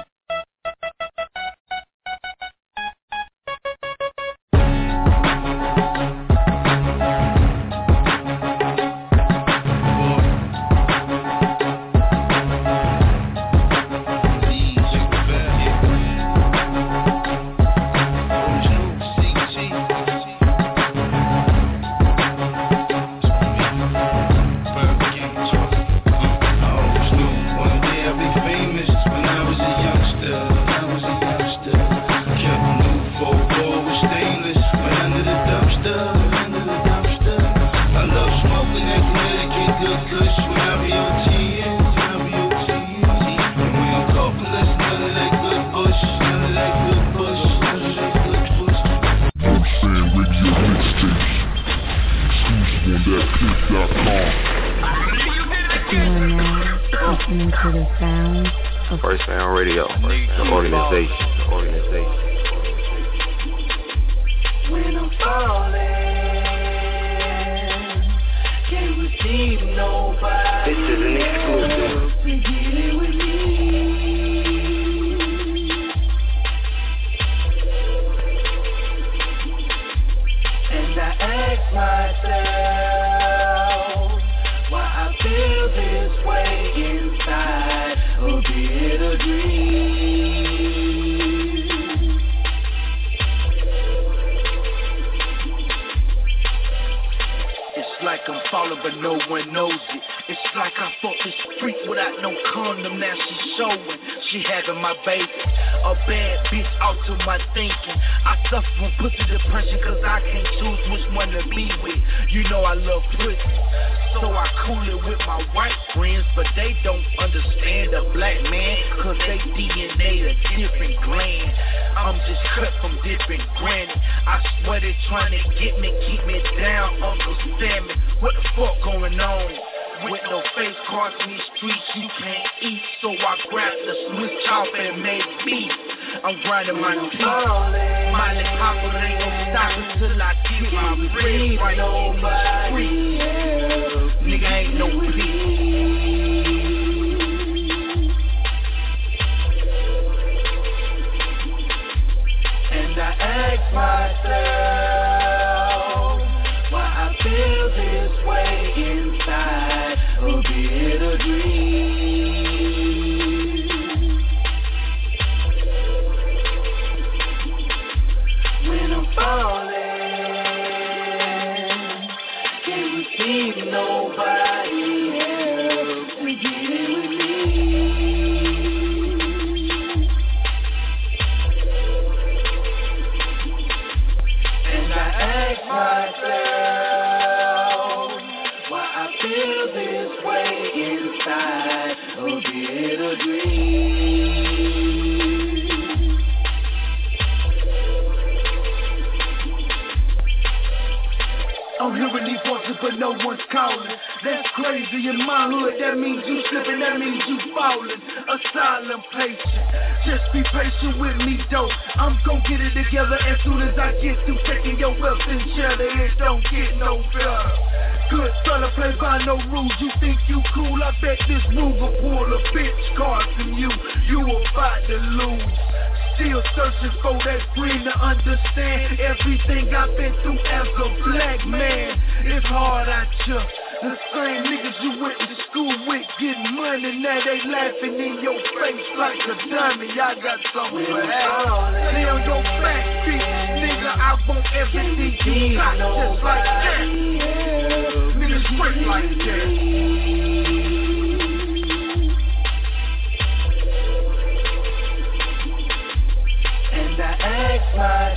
Famous when I was a youngster. listening to the sounds of First Fam Radio, the organization. When I'm falling, can't receive nobody. This is an exclusive. To get it with me. And I ask myself why I feel this way inside, or be it a dream. It's like I'm falling but no one knows it. It's like I fought this freak without no condom, now she's showing. She having my baby, a bad bitch out to my thinking. I suffer from pussy depression cause I can't choose which one to be with. You know I love pussy, so I cool it with my white friends, but they don't understand a black man cause they DNA a different gland. I'm just cut from different granny. I swear they trying to get me, keep me down, Uncle Sammy. What the fuck going on? With no face cards in these streets, you can't eat. So I grabbed the Swiss chopper and made beef. I'm grinding my teeth. Miley Papa ain't gon' stop until I get my bread right on the street. Nigga ain't no peace. And I ask myself why I feel this way inside, or be it a dream. When I'm falling, can't receive nobody else to get it with me. And I ask myself why I feel this way inside, or be it a dream. I'm hearing these voices but no one's calling. That's crazy in my hood, that means you slipping, that means you falling. A silent patient, just be patient with me though. I'm gon' get it together as soon as I get through taking your wealth and cheddar. It don't get no better. Good fella, play by no rules. You think you cool? I bet this move will pull a bitch card from you. You about to lose. Still searching for that green to understand everything I've been through as a black man. It's hard out here. The same niggas you went to school with getting money, now they laughing in your face like a dummy. I got something to ask. Lay on your back, bitch, nigga. I want everything you got, just like that. Nigga straight like that. And I ask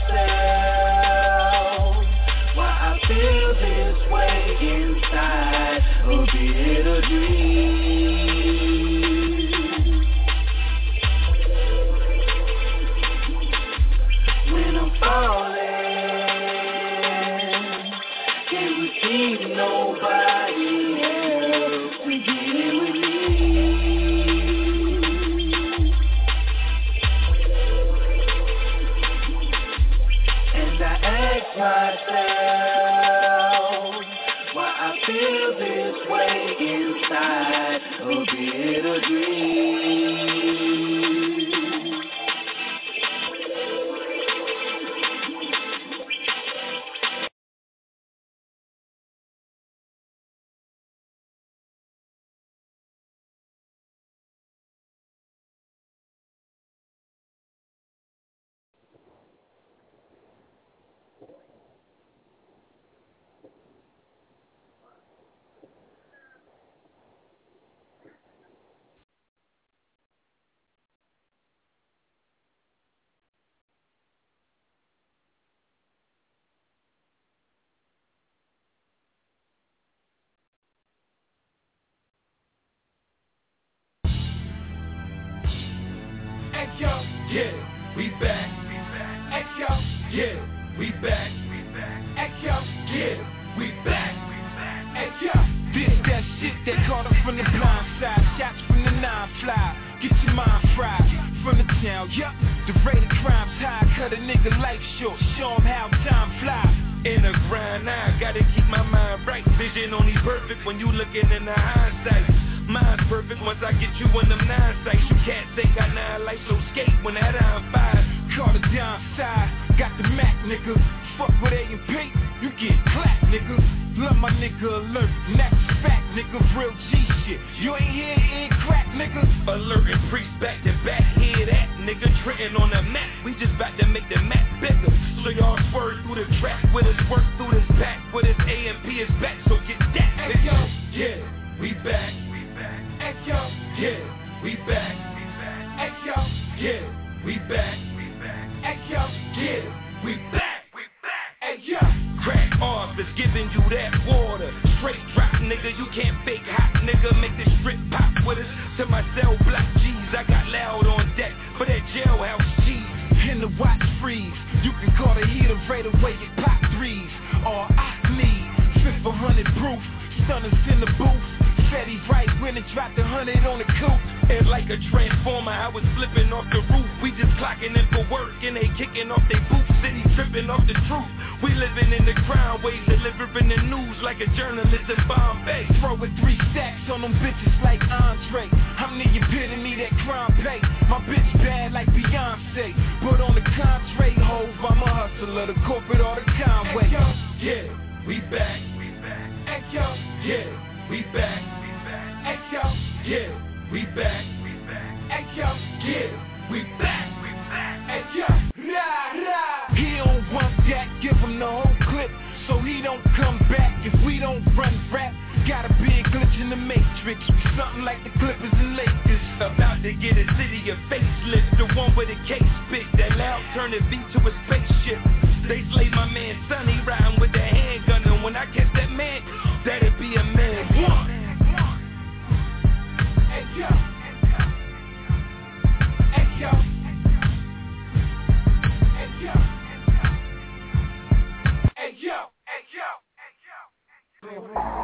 myself why I feel this way inside, or be it a dream. When I'm falling, can't receive nobody else to get it with me. And I ask myself why I feel this way inside, or be it a dream. Yeah, we back. X-Yo, yeah, we back. X-Yo, yeah, we back. X-Yo. that caught up from the blind side. Shots from the 9 fly. Get your mind fried from the town, yup. The rate of crime's high, cut a nigga life short, show him how time flies. In the grind, I gotta keep my mind right. Vision only perfect when you looking in the hindsight. Mine's perfect once I get you in them 9 sights. You can't say got 9 life, so skate when that I'm 5. Call the downside, got the Mac, nigga. Fuck with A&P, you get clapped, nigga. Love my nigga alert, next fact, nigga, real G shit. You ain't here, ain't crack, nigga. Alert and priest back to back, hear that, nigga. Trenton on the map, we just about to make the map bigger. So y'all swerve through the track with us, work through this pack. With us A&P is back, so get that, nigga. Yeah, we back. Echo, yeah, we back. Echo, yeah, we back. Echo, yeah, we back. Echo, crack off is giving you that water. Straight drop, nigga, you can't fake hot, nigga. Make the strip pop with us. To my cell block G's, I got loud on deck for that jailhouse cheese. In the watch freeze, you can call the heater right away, get pop 3s. All I need, 500 proof, stunners in the booth. Fetty right when it dropped 100 on the coupe. And like a transformer, I was flipping off the roof. We just clocking in for work and they kicking off they boots. City tripping off the truth. We living in the crime wave, delivering the news like a journalist in Bombay. Throwing 3 stacks on them bitches like Andre. I'm the epitome that crime pay. My bitch bad like Beyonce, but on the contrary, hove, I'm a hustler, the corporate or the Conway. Yeah, we back. Echo, yeah, we back. Echo, yeah, we back. Echo, yeah, we back. Echo, he don't want that, give him the whole clip, so he don't come back. If we don't run rap, gotta be a glitch in the matrix. Something like the Clippers and Lakers. About to get a city a facelift, the one with a case spit. That loud turn the beat to a spaceship. They slay my man Sonny riding with the handgun, and when I catch that man, that'd be a man. Echo, echo, echo, echo, echo.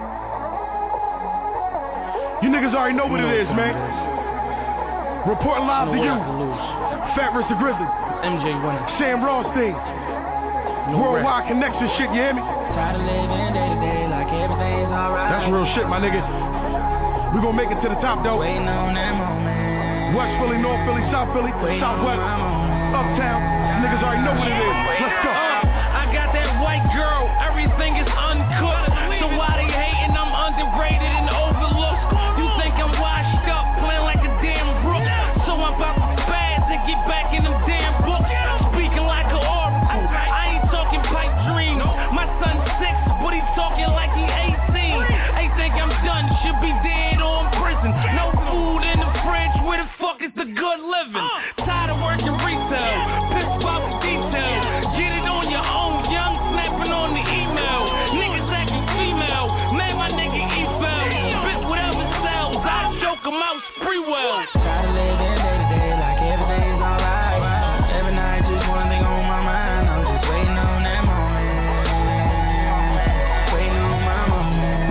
You niggas already know what it is, man. Reporting live to you. Fat Rich the Grizzly. MJ winner. Sam Rothstein. Worldwide connection shit, you hear me? Try to live in day to day like everything's alright. That's real shit, my nigga. We gon' make it to the top, though. Waiting on that moment. West Philly, North Philly, South Philly, Southwest, Uptown. Niggas already know what it is. Let's go. I got that white girl, everything is uncut. So why they hating? I'm underrated and overlooked. You think I'm washed up, playing like a damn rook. So I'm about to spaz and get back in them damn books. Speaking like an oracle. I ain't talking pipe dreams. My son's 6, but he's talking like he 18. They think I'm done, should be dead or in prison. No food in the fridge, where the fuck is the good living? Tired of working retail, pissed about the detail. Get it on your own, young snapping on the email. Niggas acting female, man my nigga E-Fell. Spit whatever sells, I choke him out spree well. Try to live in day to day like everything's alright. Every night just one thing on my mind, I'm just waiting on that moment. Waiting on my moment.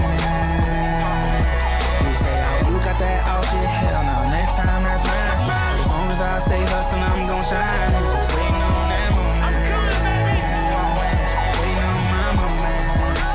You say, oh, you got that out shit, hell no, next time that's mine. As long as I stay hustling, I'm gon' shine. Just waiting on that moment. I'm coming, baby. Waiting on my moment.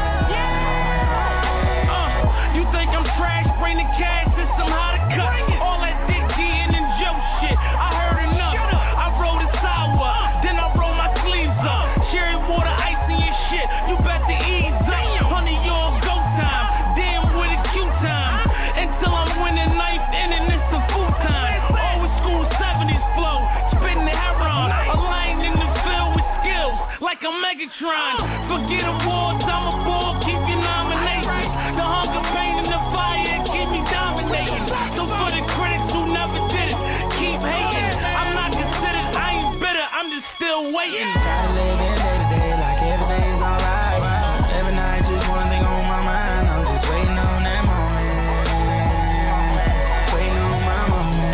You think I'm trash, bring the cash, it's some how to cut. All that Dick G and Joe shit, I heard enough. I roll the sour, then I roll my sleeves up. Cherry water, icy and shit, you bet the ease up. Honey, yours go time, damn with a cute time. Until I'm winning ninth inning, it's some food time. Always school 70s flow, spitting the heron. Aligned in the field with skills, like a Megatron. Forget awards, I'm a ball, keep your nominations. The hunger, pain, and the fire, keep me dominating. So for the critics who never did it, keep hating. I'm not considered, I ain't bitter, I'm just still waiting. Try to live in day to day like everything's alright. Every night just one thing on my mind, I'm just waiting on that moment. Waiting on my moment.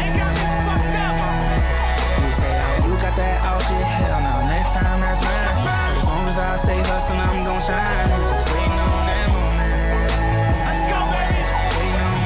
You say, oh, you got that out shit, hell no, next time that's mine. As long as I stay hustling, I'm gon' shine. Just waiting on that moment. Waiting on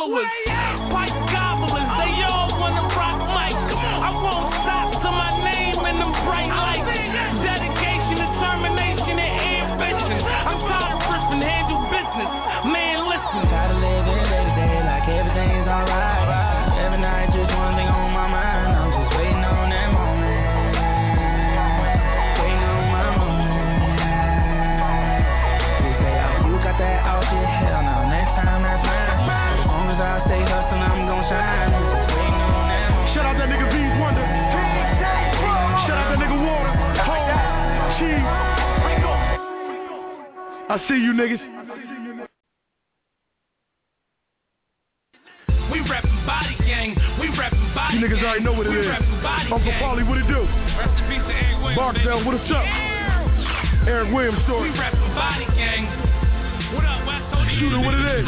followers, pipe gobblers, they all wanna rock mic. I won't stop till my name in them bright lights. Dedication, determination, and ambition. I'm tired of ripping, handle business. Man, listen. Tired of living day to day like everything's alright. Every night, just one thing on my mind. I'm just waiting on that moment. Waiting on my moment. You say, oh, you got that out shit? Hell no, next time that's mine. As long as I stay hustling, I'm gon' shine. Just waiting on that moment. Shout out that nigga V's Wonder. Shout out that nigga Water. Home. Cheese. I see you niggas. We reppin' Body Gang. We reppin' Body You niggas Gang. already know what it is. Uncle Paulie, what it do? Rest in peace to Eric Williams. Barksdale, what it's up? Eric Williams story. We reppin' Body Gang. What up, West? Shooter, what it is?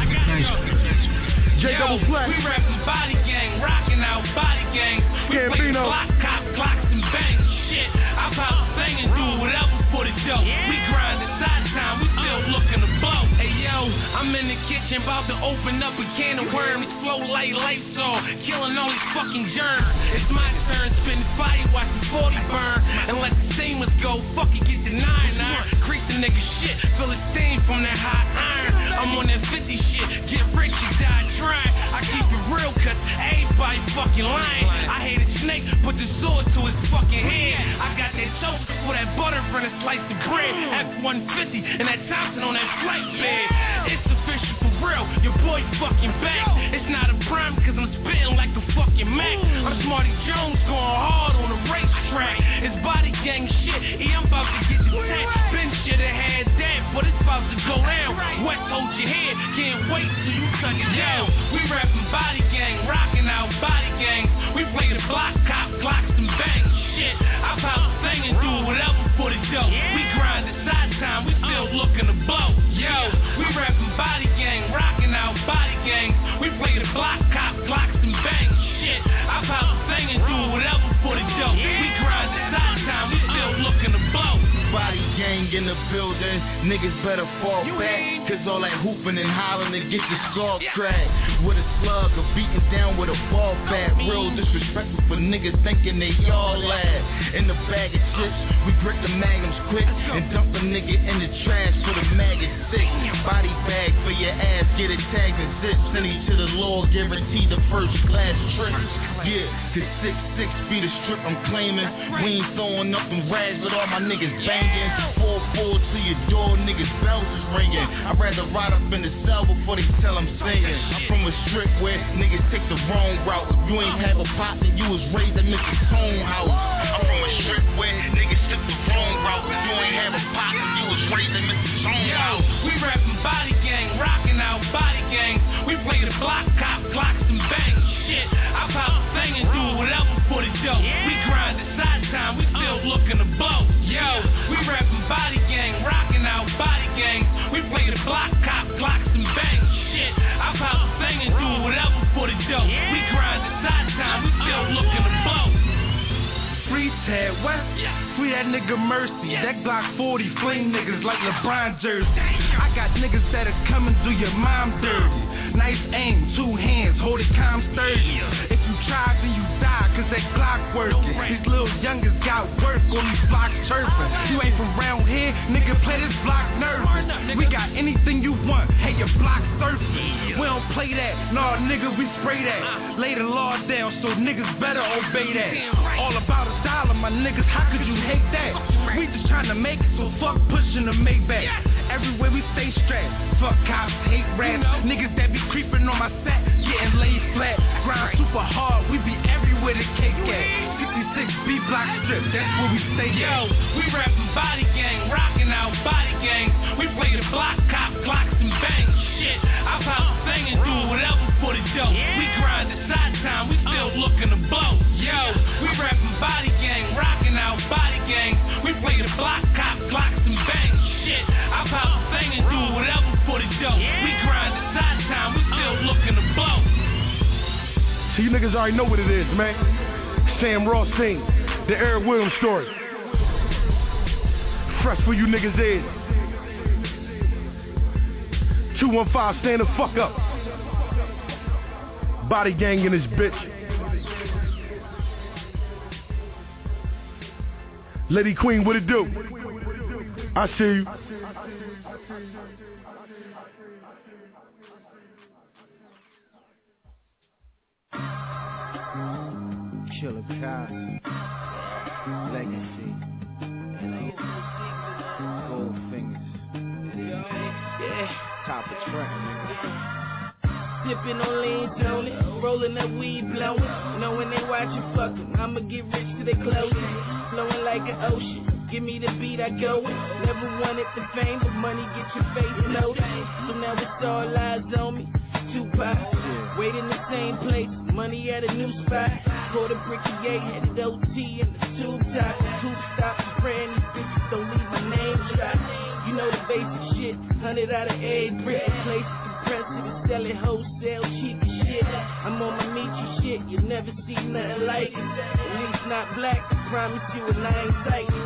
J Double Black. We reppin' Body Gang. Rockin' out Body Gang. We play block, cop, clocks, and bang shit. I pop thing and do whatever for the dough. We grind inside time. We still looking to blow. Hey yo, I'm in the kitchen about to open up a can of worms. Flow like lights on, killing all these fucking germs. It's my turn, spitting fire, watch the 40 burn, and let the steamers go. Fuck it, get the 9 iron. Crease the nigga shit, feel the steam from that hot iron. I'm on that 50 shit, get rich or die trying. I keep it real, cause everybody fucking lying. I hate a snake, put the sword to his fucking head. I got that toast for that butter for the slice of bread. F-150 and that Thompson on that flight bed. It's official for real, your boy fucking back. It's not a prime cause I'm spitting like a fucking Mac. I'm Smarty Jones going hard on the racetrack. It's Body Gang shit, I'm about to get the tank. Ben shoulda had that, but it's about to go down. West, hold your head, can't wait till you touch it down. We rapping Body Gang, rocking out Body Gang. We play the block, cop, clocks, and bang shit. I pop a thing and do whatever for the dough. We grind inside time, we still looking to blow. Yo, we rapping Body Gang, rocking out Body Gang. We play the block, cop, clocks, and bang shit. I pop a thing and do whatever for the dough. We grind inside time, we still looking to blow. Body Gang in the building, niggas better fall back, cause all that hooping and hollering to get your skull cracked. With a slug or beating down with a ball bat. Real disrespectful for niggas thinking they y'all lad. In the bag of chips, we grip the magnums quick and dump a nigga in the trash for the maggot sick. Body bag for your ass, get it tagged and zip. Send it to the law, guarantee the first class trip. Yeah, cause 6'6" be the strip I'm claiming. We ain't throwing up them rags with all my niggas banging. 4-4 to your door, niggas bells is ringing. I'd rather ride up in the cell before they tell I'm singing. I'm from a strip where niggas take the wrong route. If you ain't have a pot, then you was raised at Mr. Tone House. I'm from a strip where niggas took the wrong route. If you ain't have a pot, then you was raised at Mr. Tone House. We rapping Body Gang, rocking out Body Gang. We play the block, cop, clocks, and bang shit. I pop a thing and do whatever for the dough. We grind inside time, we still looking to blow. Yo, we rapping Body Gang, rocking out Body Gang. We play the block, cop, clocks, and bang shit. I pop a thing and do whatever for the dough. We grind inside time, we still looking to blow. Free Ted West, free that nigga Mercy. That Glock 40 flame niggas like LeBron jersey. I got niggas that'll come and do your mom dirty. Nice aim, 2 hands, hold it calm sturdy. If you try, then you die, cause that Glock working. These little youngers got work on these blocks chirping. You ain't from round here, nigga, play this block nervous. We got anything you want, hey, your block surfing. We don't play that, nah, nigga, we spray that. Lay the law down, so niggas better obey that. All about a dollar, my niggas, how could you hate that? We just trying to make it, so fuck pushing the Maybach. Everywhere we stay strapped, fuck cops, hate rats. Niggas that be creeping on my set, getting laid flat. Grind super hard, we be everywhere the cake at. 56 B block strip, that's where we stay at. Yo, we rapping Body Gang, rocking out Body Gang. We play the block, cop, clocks, and bang shit. I pop a thing and do whatever for the dough. We grind inside time, we still looking to blow. Yo, we rapping Body Gang, rocking out Body Gang. We play the block, cop, clocks, and bang shit. I pop a thing and do whatever for the dough. We grind inside time, we still looking to blow. So you niggas already know what it is, man. Sam Rothstein, the Eric Williams story. Fresh for you niggas is 215, stand the fuck up. Body gang in this bitch. Lady Queen, what it do? I see you. Killer Kai, Legacy, Gold Fingers, top of track, nigga. Sipping on lean, Tony, rolling that weed, blowing. Knowing they watching fucking, I'ma get rich till they closing. Flowing like an ocean, give me the beat, I go in. Never wanted the fame, but money get your face loaded. So now it's all eyes on me. Tupac, wait in the same place, money at a new spot. Caught a bricky A, headed OT in the tube top. Tube stop, praying these bitches don't leave my name shot. You know the basic shit, 100 out of every brick. Place compressive and selling wholesale cheap as shit. I'm on my Michi shit, you never see nothing like it. At least not black, I promise you, and I ain't psychic.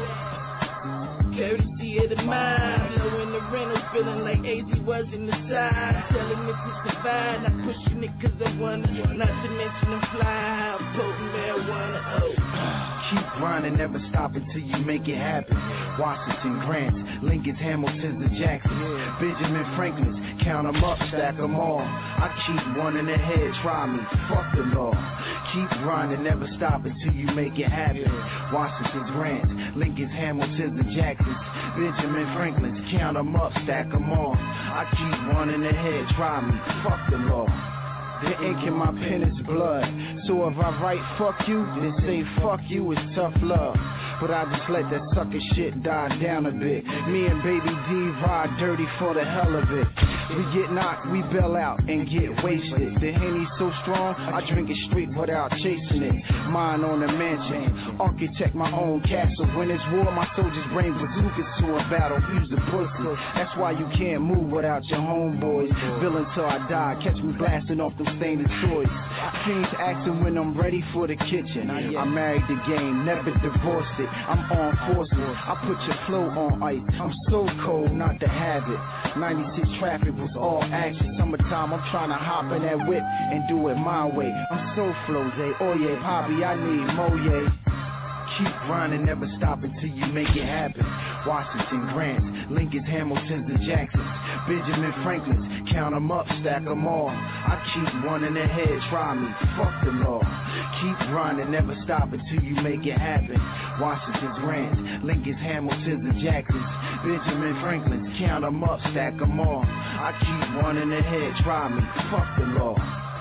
Courtesy of the mind, low in the rental, feeling like AZ was in the side. Telling niggas to survive, not pushing it cause I wanna. Not to mention I'm fly, potent marijuana, Keep grinding, never stop until you make it happen. Washington Grants, Lincoln's, Hamilton's, the Jacksons, Benjamin Franklin's, count them up, stack them all. I keep running ahead, try me, fuck the law. Keep grinding, never stop until you make it happen. Washington Grants, Lincoln's, Hamilton's, the Jacksons, Benjamin Franklin's, count them up, stack them all. I keep running ahead, try me, fuck the law. The ink in my pen is blood. So if I write fuck you, then say fuck you is tough love. But I just let that sucker shit die down a bit. Me and Baby D ride dirty for the hell of it. We get knocked, we bail out and get wasted. The Henny's so strong, I drink it straight without chasing it. Mine on the mansion, architect my own castle. When it's war, my soldiers bring bazookas to a battle. Use the pussy, that's why you can't move without your homeboys. Bill until I die, catch me blasting off them stainless toys. Fiends acting when I'm ready for the kitchen. I married the game, never divorced it. I'm on forces, I put your flow on ice. I'm so cold not to have it. 96 traffic was all action. Summertime, I'm trying to hop in that whip and do it my way. I'm so floze, oh yeah, Poppy, I need Moye. Keep grinding, never stop until you make it happen. Washington Grants, Lincoln's, Hamilton's, the Jacksons, Benjamin Franklin's, count them up, stack them all. I keep running ahead, try me, fuck the law. Keep grinding, never stop until you make it happen. Washington Grants, Lincoln's, Hamilton's, the Jacksons, Benjamin Franklin's, count them up, stack them all. I keep running ahead, try me, fuck the law.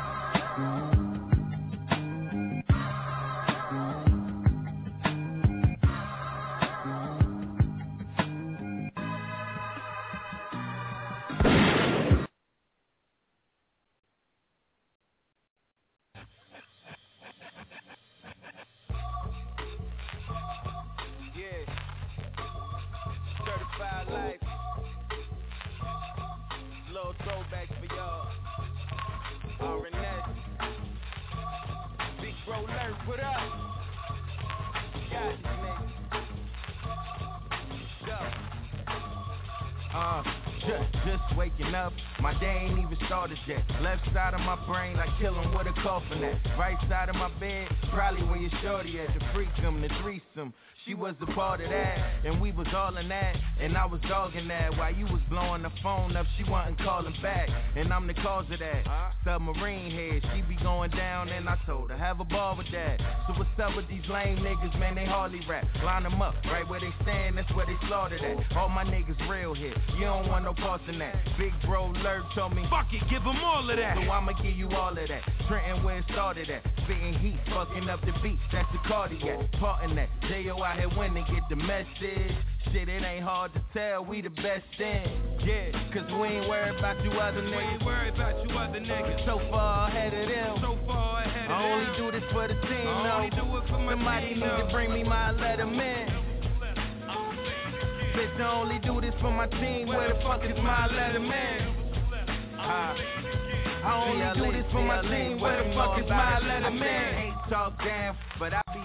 Just waking up, my day ain't even started yet. Left side of my brain, I kill him with a coffin at. Right side of my bed, probably where your shorty at. The freakum, the threesome, she was a part of that. And we was all in that, and I was dogging that. While you was blowing the phone up, she wasn't calling back. And I'm the cause of that. Submarine head, she be going down, and I told her, have a ball with that. So what's up with these lame niggas, man, they hardly rap. Line them up, right where they stand, that's where they slaughtered at. All my niggas real here, you don't want no parts in that. Big bro Lurk told me, fuck it, give them all of that. So I'ma give you all of that. Trenton where it started at. Spitting heat, fucking up the beat, that's the cardiac. Parting that, J.O. out here winning, get the message. Shit, it ain't hard to tell, we the best in. Yeah, cause we ain't worried about you other niggas. We ain't worried about you other niggas. So far ahead of them. So far ahead of them. I only do this for the team, no. Somebody need to bring me my letterman. Bitch, I only do this for my team. Where the fuck is my letterman? I only do this for my team. Where the fuck is my letterman? Ain't talk damn, but I be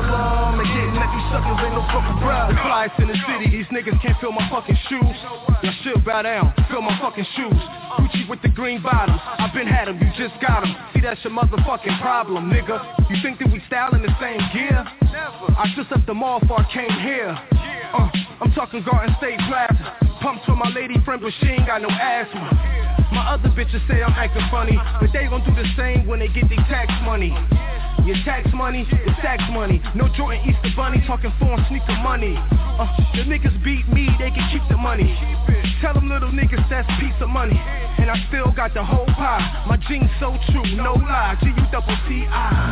problem. And getting at these suckers ain't no fucking problem. The flyest in the city, these niggas can't feel my fucking shoes. I should bow down, feel my fucking shoes. Gucci with the green bottoms, I've been had them, you just got them. See, that's your motherfucking problem, nigga. You think that we style in the same gear? I just left the mall before I came here. I'm talking Garden State Plaza. Pumps for my lady friend, but she ain't got no asthma. My other bitches say I'm acting funny, but they gon' do the same when they get their tax money. Your tax money, your tax money. No Jordan Easter Bunny, talking foreign sneaker money. The niggas beat me, they can keep the money. Tell them little niggas that's piece of money. And I still got the whole pie. My jeans so true, no lie. G-U-double-T-I.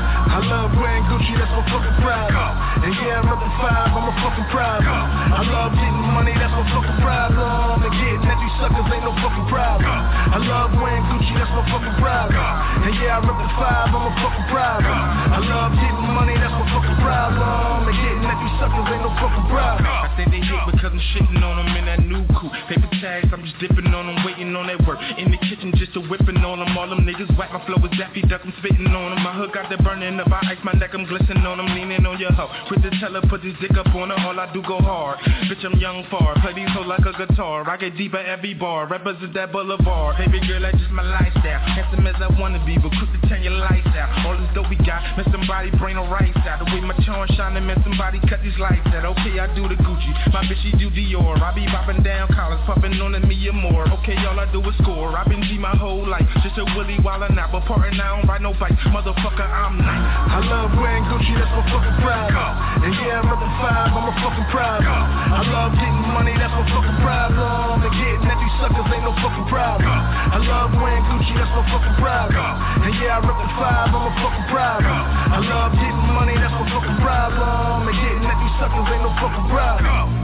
I love wearing Gucci, that's my fucking pride. And yeah, I'm reppin' 5, I'm a fucking problem. I love getting money, that's my fucking problem. And getting at these suckers ain't no fucking problem. I love wearing Gucci, that's my fucking problem. And yeah, I'm reppin' 5, I'm a fucking problem. I love getting money, that's my fucking problem. And getting at these suckers ain't no fucking problem. I think they hate because I'm shitting on them in that new coupe. Paper tags, I'm just dipping on them, waiting on that work. In the kitchen, just a whipping on them. All them niggas whack, my flow is Daffy Duck, I'm spitting on them. My hook got that burning up, I ice my neck, I'm glistening on them. Leaning on your hoe, quit to tell her, put this dick up on her. All I do go hard, bitch, I'm young far. Play these hoes like a guitar, I get deeper every bar. Represent that boulevard, baby girl, that's just my lifestyle. Handsome as I wanna be, but quick to turn your lights out. All this dope we got, man, somebody bring the rights out. The way my charm shining, man, somebody cut these lights out. Okay, I do the Gucci, my bitch, she do Dior. I be bopping down collars, puffing on me or more. Okay, all I do is score, I been G my whole life. Just a willy wildin' out, but partin' I don't ride no bike. Motherfucker, I'm nice. I love wearing Gucci, that's my fucking problem. And yeah, I'm reppin' 5, I'm a fucking problem. I love getting money, that's my fucking problem. And getting at these suckers ain't no fucking problem. I love wearing Gucci, that's my fucking problem. And yeah, I'm reppin' 5, I'm a fucking problem. I love getting money, that's my fucking problem. And getting at these suckers ain't no fucking problem.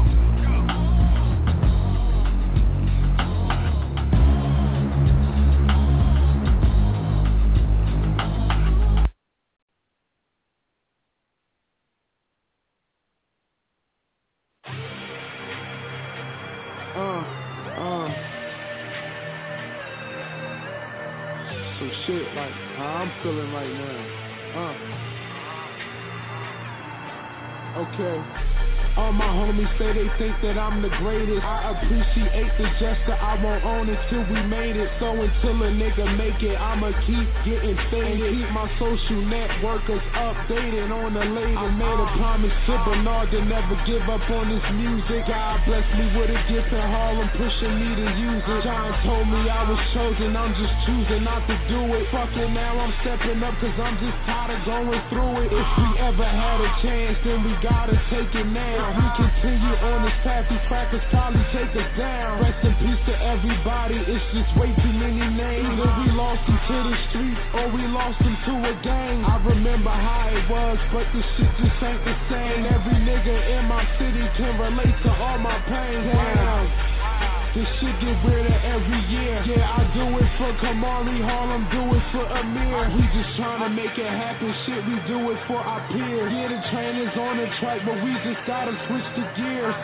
Some shit like how I'm feeling right now. Okay. All my homies say they think that I'm the greatest. I appreciate the gesture, I won't own it till we made it. So until a nigga make it, I'ma keep getting faded. Keep my social networkers updated on the latest. Made a promise to Bernard to never give up on this music. God bless me with a gift in Harlem, pushing me to use it. John told me I was chosen, I'm just choosing not to do it. Fuck it, now I'm stepping up cause I'm just tired of going through it. If we ever had a chance, then we gotta take it now. We continue on this path, these crackers probably take us down. Rest in peace to everybody, it's just way too many names. Either we lost them to the streets, or we lost them to a gang. I remember how it was, but this shit just ain't the same. Every nigga in my city can relate to all my pain. Damn. This shit get weirder every year. Yeah, I do it for Kamari, Harlem, do it for Amir. We just tryna make it happen, shit, we do it for our peers. Yeah, the train is on the track, but we just gotta switch the gears.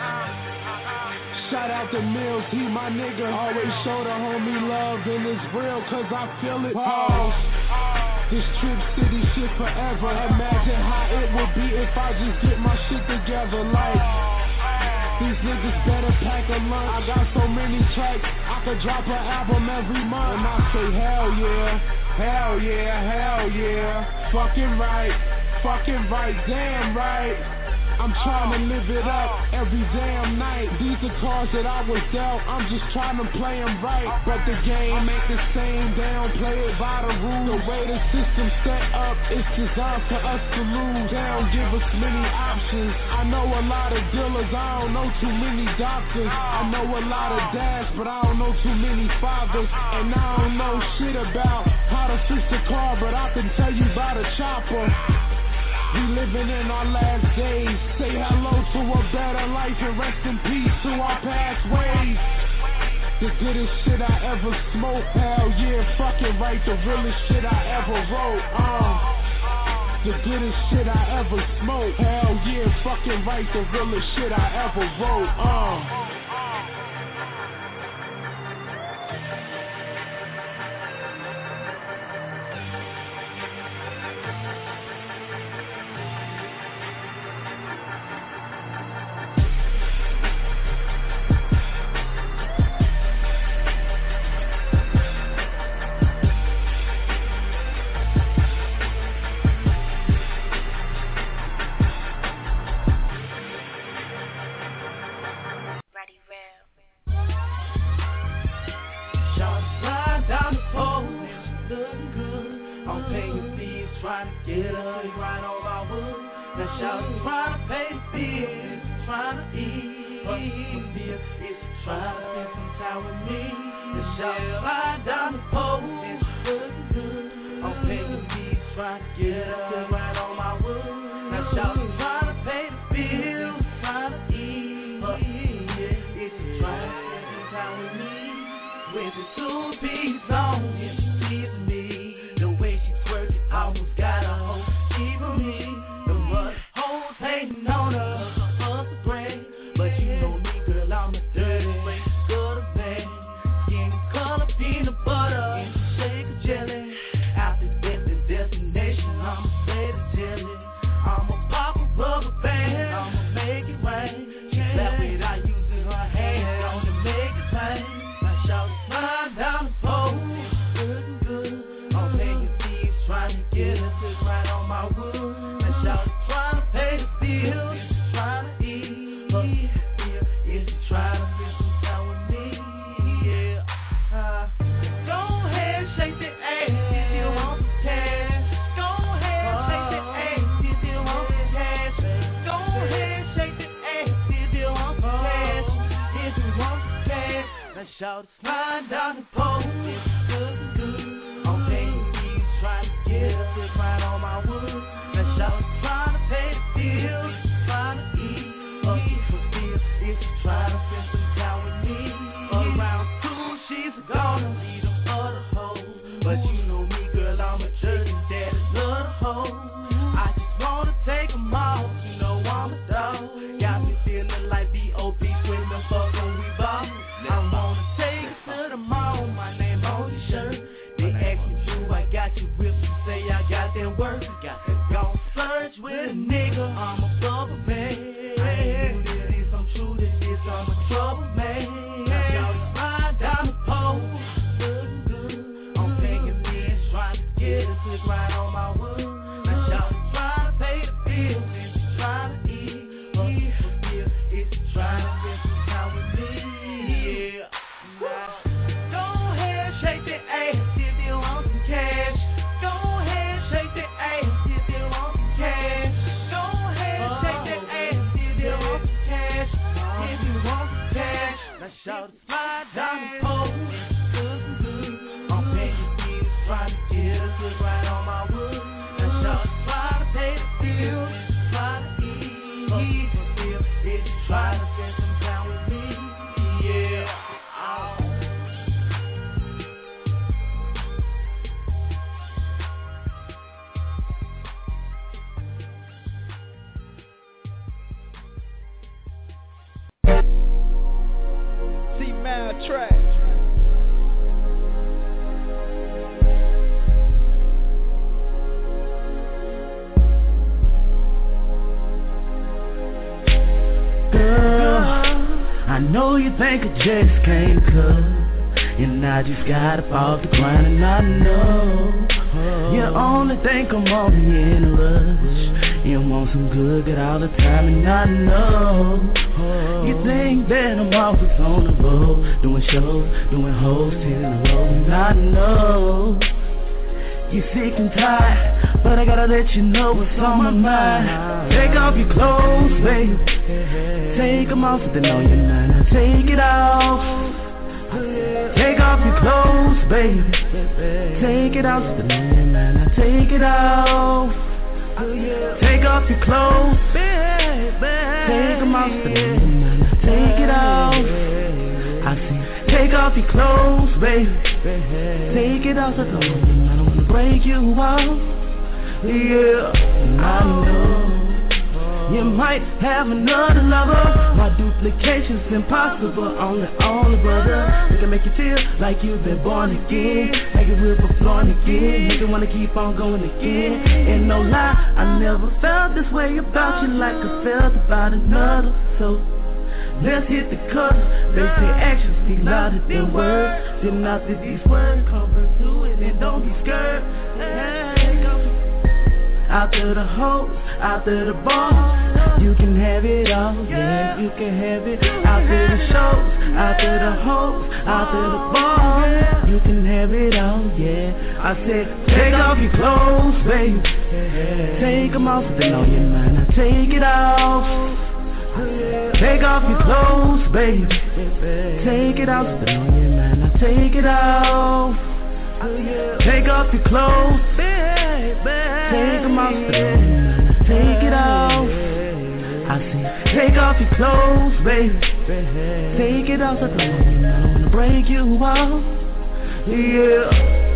Shout out to Mills, he my nigga. Always show the homie love, and it's real, cause I feel it. Pause. This Trip City shit forever. Imagine how it would be if I just get my shit together, like. These niggas better pack a lunch. I got so many tracks, I could drop an album every month. And I say hell yeah, hell yeah, hell yeah. Fucking right, damn right. I'm trying to live it up every damn night. These are cards that I was dealt, I'm just trying to play them right. But the game ain't the same, they don't play it by the rules. The way the system's set up, it's designed for us to lose. They don't give us many options. I know a lot of dealers, I don't know too many doctors. I know a lot of dads, but I don't know too many fathers. And I don't know shit about how to fix a car, but I can tell you about a chopper. We living in our last days. Say hello to a better life and rest in peace to our past ways. The goodest shit I ever smoked, hell yeah, fucking right, the realest shit I ever wrote. The goodest shit I ever smoked, hell yeah, fucking right, the realest shit I ever wrote. Now shawty tryna pay the bills, tryna eat. It's tryna spend some time with me. Now shawty slide down the pole, it's looking good. I'm paying these, tryna get up right on my wood. Now shawty tryna pay the bills, tryna eat. It's tryna spend some time with me. With the 2-piece on, yeah, she teasing me. The way she twerk it, almost got a whole sheep of me. The mother hoes hating on her, hustle brand. But you know me, girl, I'm a dirty way gutter man. Skin color peanut butter, and shake of jelly. After that, the destination, I'ma say the jelly. I'ma pop a rubber band, I'ma make it rain. She slap without using her hand on to make it rain. Now shawty slide down the pole, looking good. I'm making thieves, trying to get her to right on my wood. Now shawty trying to pay the bills, trying to eat. Is she trying to spend some time with me? Yeah. Go ahead, shake that ass if you want some cash. Go ahead, shake that ass if you want some cash. Go ahead, shake that ass if you want some cash. If you want some cash. Now shout it, slide down the pole, it's looking good. I'm paying these, trying to get her to right on my wood. Now shout it, trying to pay the bills, trying to eat. If she trying to spend some time with me, around 2 she's gonna need them other hoes. But you know me, girl, I'm a jerk and daddy love the hoe. I just wanna take them all, you know I'm a dog. Got me feeling like B.O.B. swimming, fucking we ball. I wanna take it to the mall, my name on the shirt. They ask me, do I got you whipped? You say I got that work. Got to go search with a nigga, I'm a bubble man. I'm a trouble man. Now y'all slide down the pole, looking good. I'm taking this, trying to get her to right on my wood. Now y'all trying to pay the bills, and she trying to eat. Is she trying to spend some time with me? Yeah. Go ahead, shake that ass if you want some cash. Go ahead, shake that ass if you want some cash. Go ahead, shake that ass if you want some cash. If you want some cash, now shout it, slide down the pole, looking good. I'm paying these, trying to get her to right on my wood. Now shout it, slide to pay the bills, trying to eat. If you trying to spend some time with me, yeah. C-Mal track. Girl, I know you think I just can't cook, and I just got up off the grind, and I know you only think I'm only in a rush. You want some good all the time, and I know you think that I'm always on the road, doing shows, doing hoes, 10 in a row, and I know you're sick and tired, but I gotta let you know what's on my mind. Take off your clothes, baby. Take them off if they know you're not. Now take it off. Take off your clothes, baby. Take it off if they know you're not. Now take it off. Take off your clothes, baby. Take them off if they know you're not. Now take it off. I see. Take off your clothes, baby. Take it off if they know you're not. I don't wanna break you off. Yeah, I know you might have another lover. My duplication's impossible. Only brother. We can make you feel like you've been born again. Like you will be born again. Make you wanna keep on going again. And no lie, I never felt this way about you like I felt about another. So let's hit the cutter. They say actions speak louder than words. Then after these words, come pursue it and don't be scared. After the hoes, after the bars, you can have it all, yeah, you can have it. After the shows, after the hoes, after the bars, you can have it all, yeah. I said, take off your clothes, baby. Take them off, then on your mind. Now take it off. Take off your clothes, baby. Take it off, then on your mind. Now take it off. Take off your clothes, baby. Take them off, then on your mind. Now take it off. I see. Take off your clothes, baby. Take it off, then on your mind. I wanna break you off. Yeah.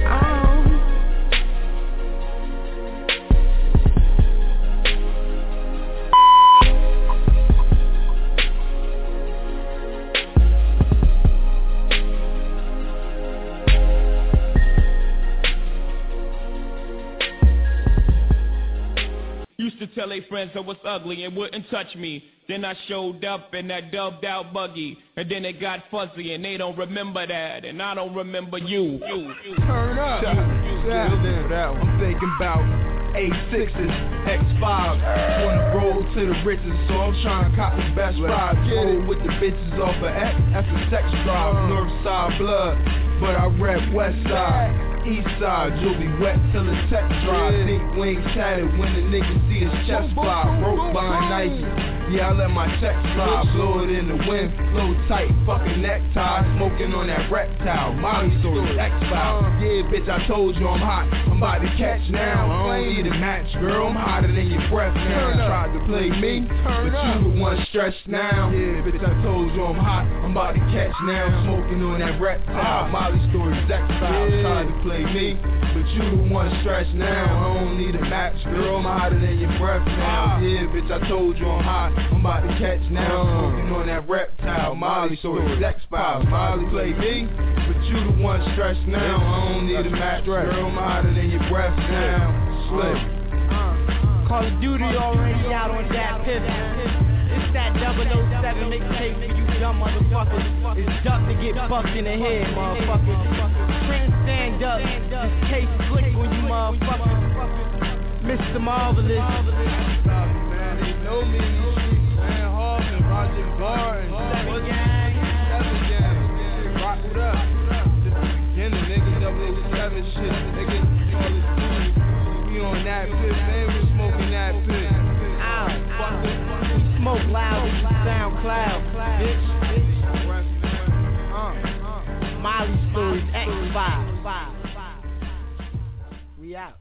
Used to tell they friends I was ugly and wouldn't touch me. Then I showed up in that dubbed out buggy, and then it got fuzzy and they don't remember that, and I don't remember you. Turn up. I'm thinking about A6s, X5s. Wanna roll to the riches, so I'm trying to cop the best ride. Roll with the bitches off of X, that's a sex drive. Northside blood, but I rep Westside. East side, you'll be wet till the tech dry. Think wings tatted when the nigga see his chest fly. Broke by Nike, yeah, I let my check slide. Blow it in the wind, flow tight, fucking necktie. Smoking on that reptile, Molly story, X-File. Yeah, bitch, I told you I'm hot, I'm about to catch now. I don't need a match, girl, I'm hotter than your breath now. Tried to play me, but you the one stretched now. Yeah, bitch, I told you I'm hot, I'm about to catch now. Smoking on that reptile, Molly story, X-File. Tried to play me, but you the one stretched now. I don't need a match, girl, I'm hotter than your breath now. Yeah, bitch, I told you I'm hot, I'm about to catch now. Smoking on that reptile, Molly story, X-Files. Molly play me, but you the one stretched now. I don't need a match, girl, I'm hotter than your breath now. Slip. Call of Duty already out on that pivot. It's that 007 mixtape for you dumb motherfuckers. It's duck to get fucked in the head, motherfuckers. Stand up, this case slick when you motherfuckers. Mr. Marvelous. Man, they know me. Man, Hoffman, Roger Barton. Seven Gang. Rock it up. Just the beginning, nigga. 007 shit. Nigga, all this duty. We on that pit, man. We smoking that pit. Ow. We smoke loud. SoundCloud. Bitch. Molly Stories X5. We out.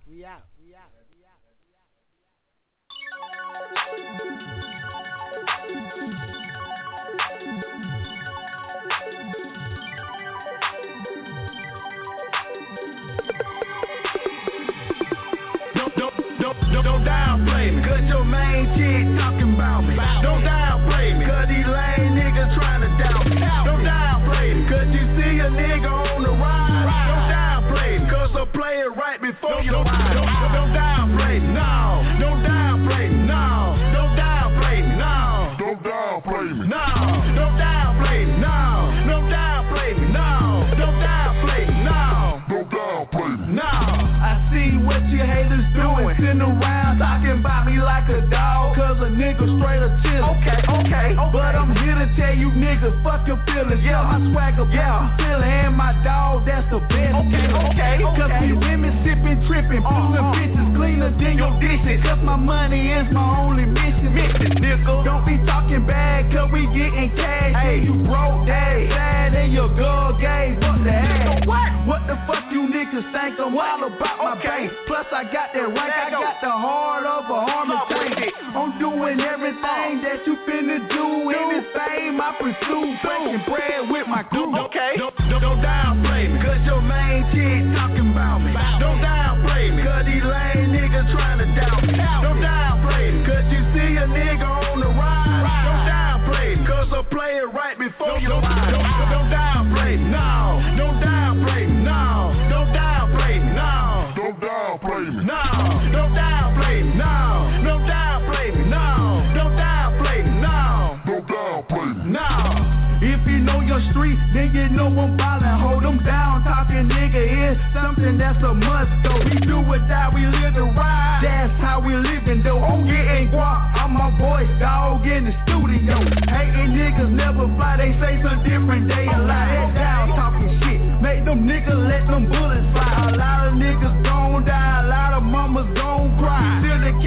Don't downplay me, cause your main chick talking about me. Don't downplay me, cause these lame niggas trying to doubt me. Don't downplay me, cause you see a nigga on the ride. Don't downplay me, cause I play it right before you ride. Don't downplay me, no. Don't downplay me, no. Don't downplay me, no. Don't downplay me, no. Don't downplay me, no. Don't downplay me, no. Don't downplay me, no. Don't downplay me, no. I see what you haters doing, sitting around talking about me like a dog, cause a nigga straight a chill. Okay. But I'm here to tell you niggas, fuck your feelings. Yeah, my swagger, yeah, feeling, and my dog, that's the best. Okay. Cause these women sipping, tripping, pulling bitches cleaner than your dishes. Cause my money is my only mission, nigga. Don't be talking bad, cause we getting cash. Hey, you broke, hey, sad and your girl gay. Fuck the ass. What the fuck you niggas think I'm all about my bank? Plus I got that rank, I got the heart of a armor tank. I'm doing everything that you finna do in this fame. I pursue breaking bread with my crew. Okay. Don't downplay me, cause your main chick talking about me. Don't downplay me, cause these lame niggas trying to doubt me. Don't downplay me, cause you see a nigga on the ride. Don't downplay me, cause I play it right before you ride. Don't downplay me, no. Don't downplay me, no. Don't downplay me, no. Don't downplay me, no. Don't downplay me, no. Don't downplay me, no. Don't downplay me, no. Don't downplay me, no. If you know your street, then you know I'm ballin'. Hold them down, talking nigga is something that's a must, though. We do or die, we live to ride. That's how we livin', though. I'm getting guap, I'm my voice, dog, in the studio. Hating niggas never fly, they say some different, they a lie. Head down, talking shit, make them niggas let them bullets fly. A lot of niggas gon' die, a lot of mamas gon' cry.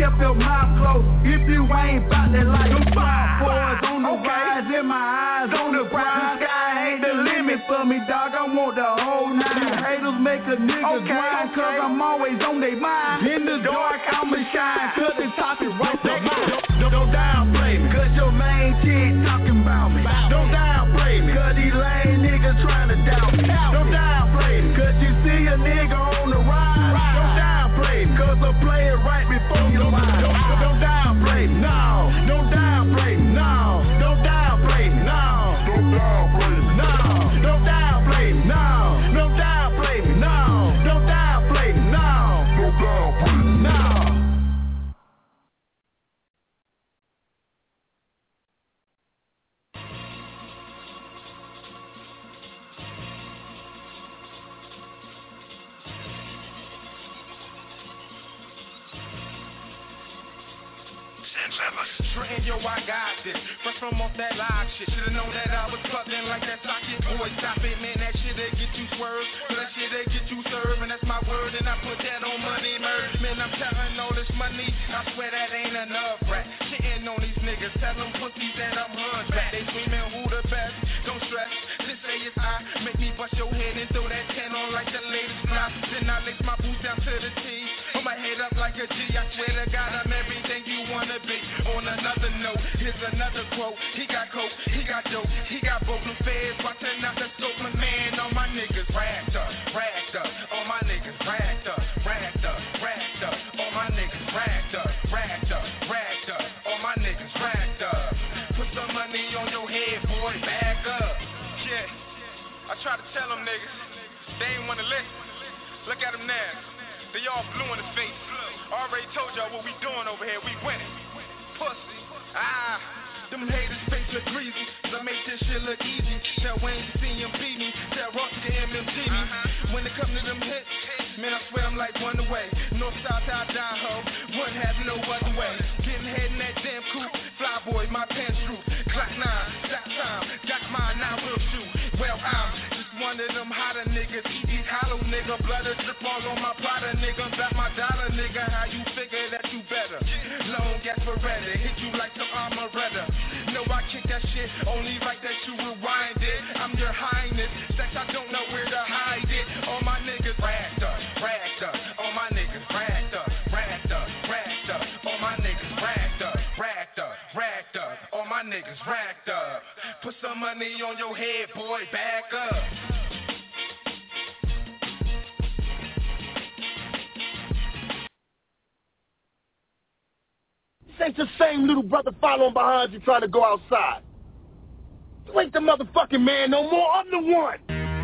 kept your mouth closed. If you ain't bout that life, them 5-4s on the rise and my eyes on the prize. Sky ain't the limit for me, dog. I want the whole nine. Haters make a nigga grind, cause I'm always on they mind. In the dark, I'ma shine, cause they talking right to mine. Don't downplay me, cause your main chick talking about me. Don't downplay me, cause these lame niggas trying to doubt me. Don't downplay me, cause you see a nigga on the rise. Don't downplay me, cause I play it right before your mind. Don't downplay me, no. Don't downplay me, no. Don't downplay me, no. Don't downplay me, no. Don't downplay me, no. Don't downplay me, no. Don't downplay me, no. Don't downplay me, no. Trent, yo, I got this. Fresh from off that live shit. Should've known that I was plugging like that socket. Boy, stop it, man. That shit'll get you swerved. That shit'll get you served. And that's my word. And I put that on money merge. Man, I'm counting all this money. I swear that ain't enough, right? Shitting on these niggas. Tell them pussies that I'm hunchback. They screaming who the best. Don't stress. Just say it's I. Make me bust your head and throw that 10 on like the latest fly. Then I lace my boots down to the T. Put my head up like a G. I swear to God I'm everything you wanna be. On another note, here's another quote. He got coke, he got dope, he got both the feds watching out the scope. My man, all my niggas racked up, racked up. All my niggas racked up, racked up, racked up. All my niggas racked up, racked up, racked up. All my niggas racked up. Put some money on your head, boy, back up. Yeah, I try to tell them niggas, they ain't wanna listen. Look at them now, they all blue in the face. Already told y'all what we doing over here, we winning. Pussy, them haters face look greasy, so make this shit look easy. Tell Wayne to see him beat me, tell Ross to MMG me. When it come to them hits, man, I swear I'm like one away. North, south, out, down, ho, wouldn't have no other way. Getting head in that damn coupe, fly boy, my pants droop. Clock 9, that time, got mine, now we'll shoot. Well, I'm just one of them hotter niggas. Eat hollow nigga, blood a drip all on my Prada nigga. Back my dollar nigga, how you figure that you better? Long gas Beretta, hit you like some Armoretta. No, I kick that shit, only like that you rewind it. I'm your highness, sex I don't know where to hide it. All my niggas racked up, racked up. All my niggas racked up, racked up, racked up. All my niggas racked up, racked up, racked up. All my niggas racked up. Put some money on your head, boy, back up. This ain't the same little brother following behind you trying to go outside. You ain't the motherfucking man no more. I'm the one.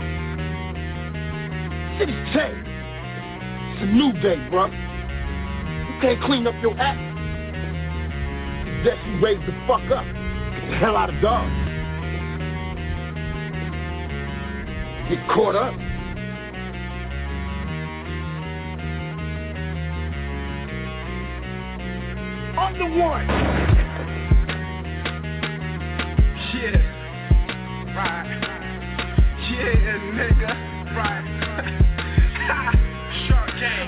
Shit has changed. It's a new day, bro. You can't clean up your act. Guess you raised the fuck up. Get the hell out of Dodge. Get caught up. I'm the one. Yeah, right. Yeah, nigga, right. Shark Gang.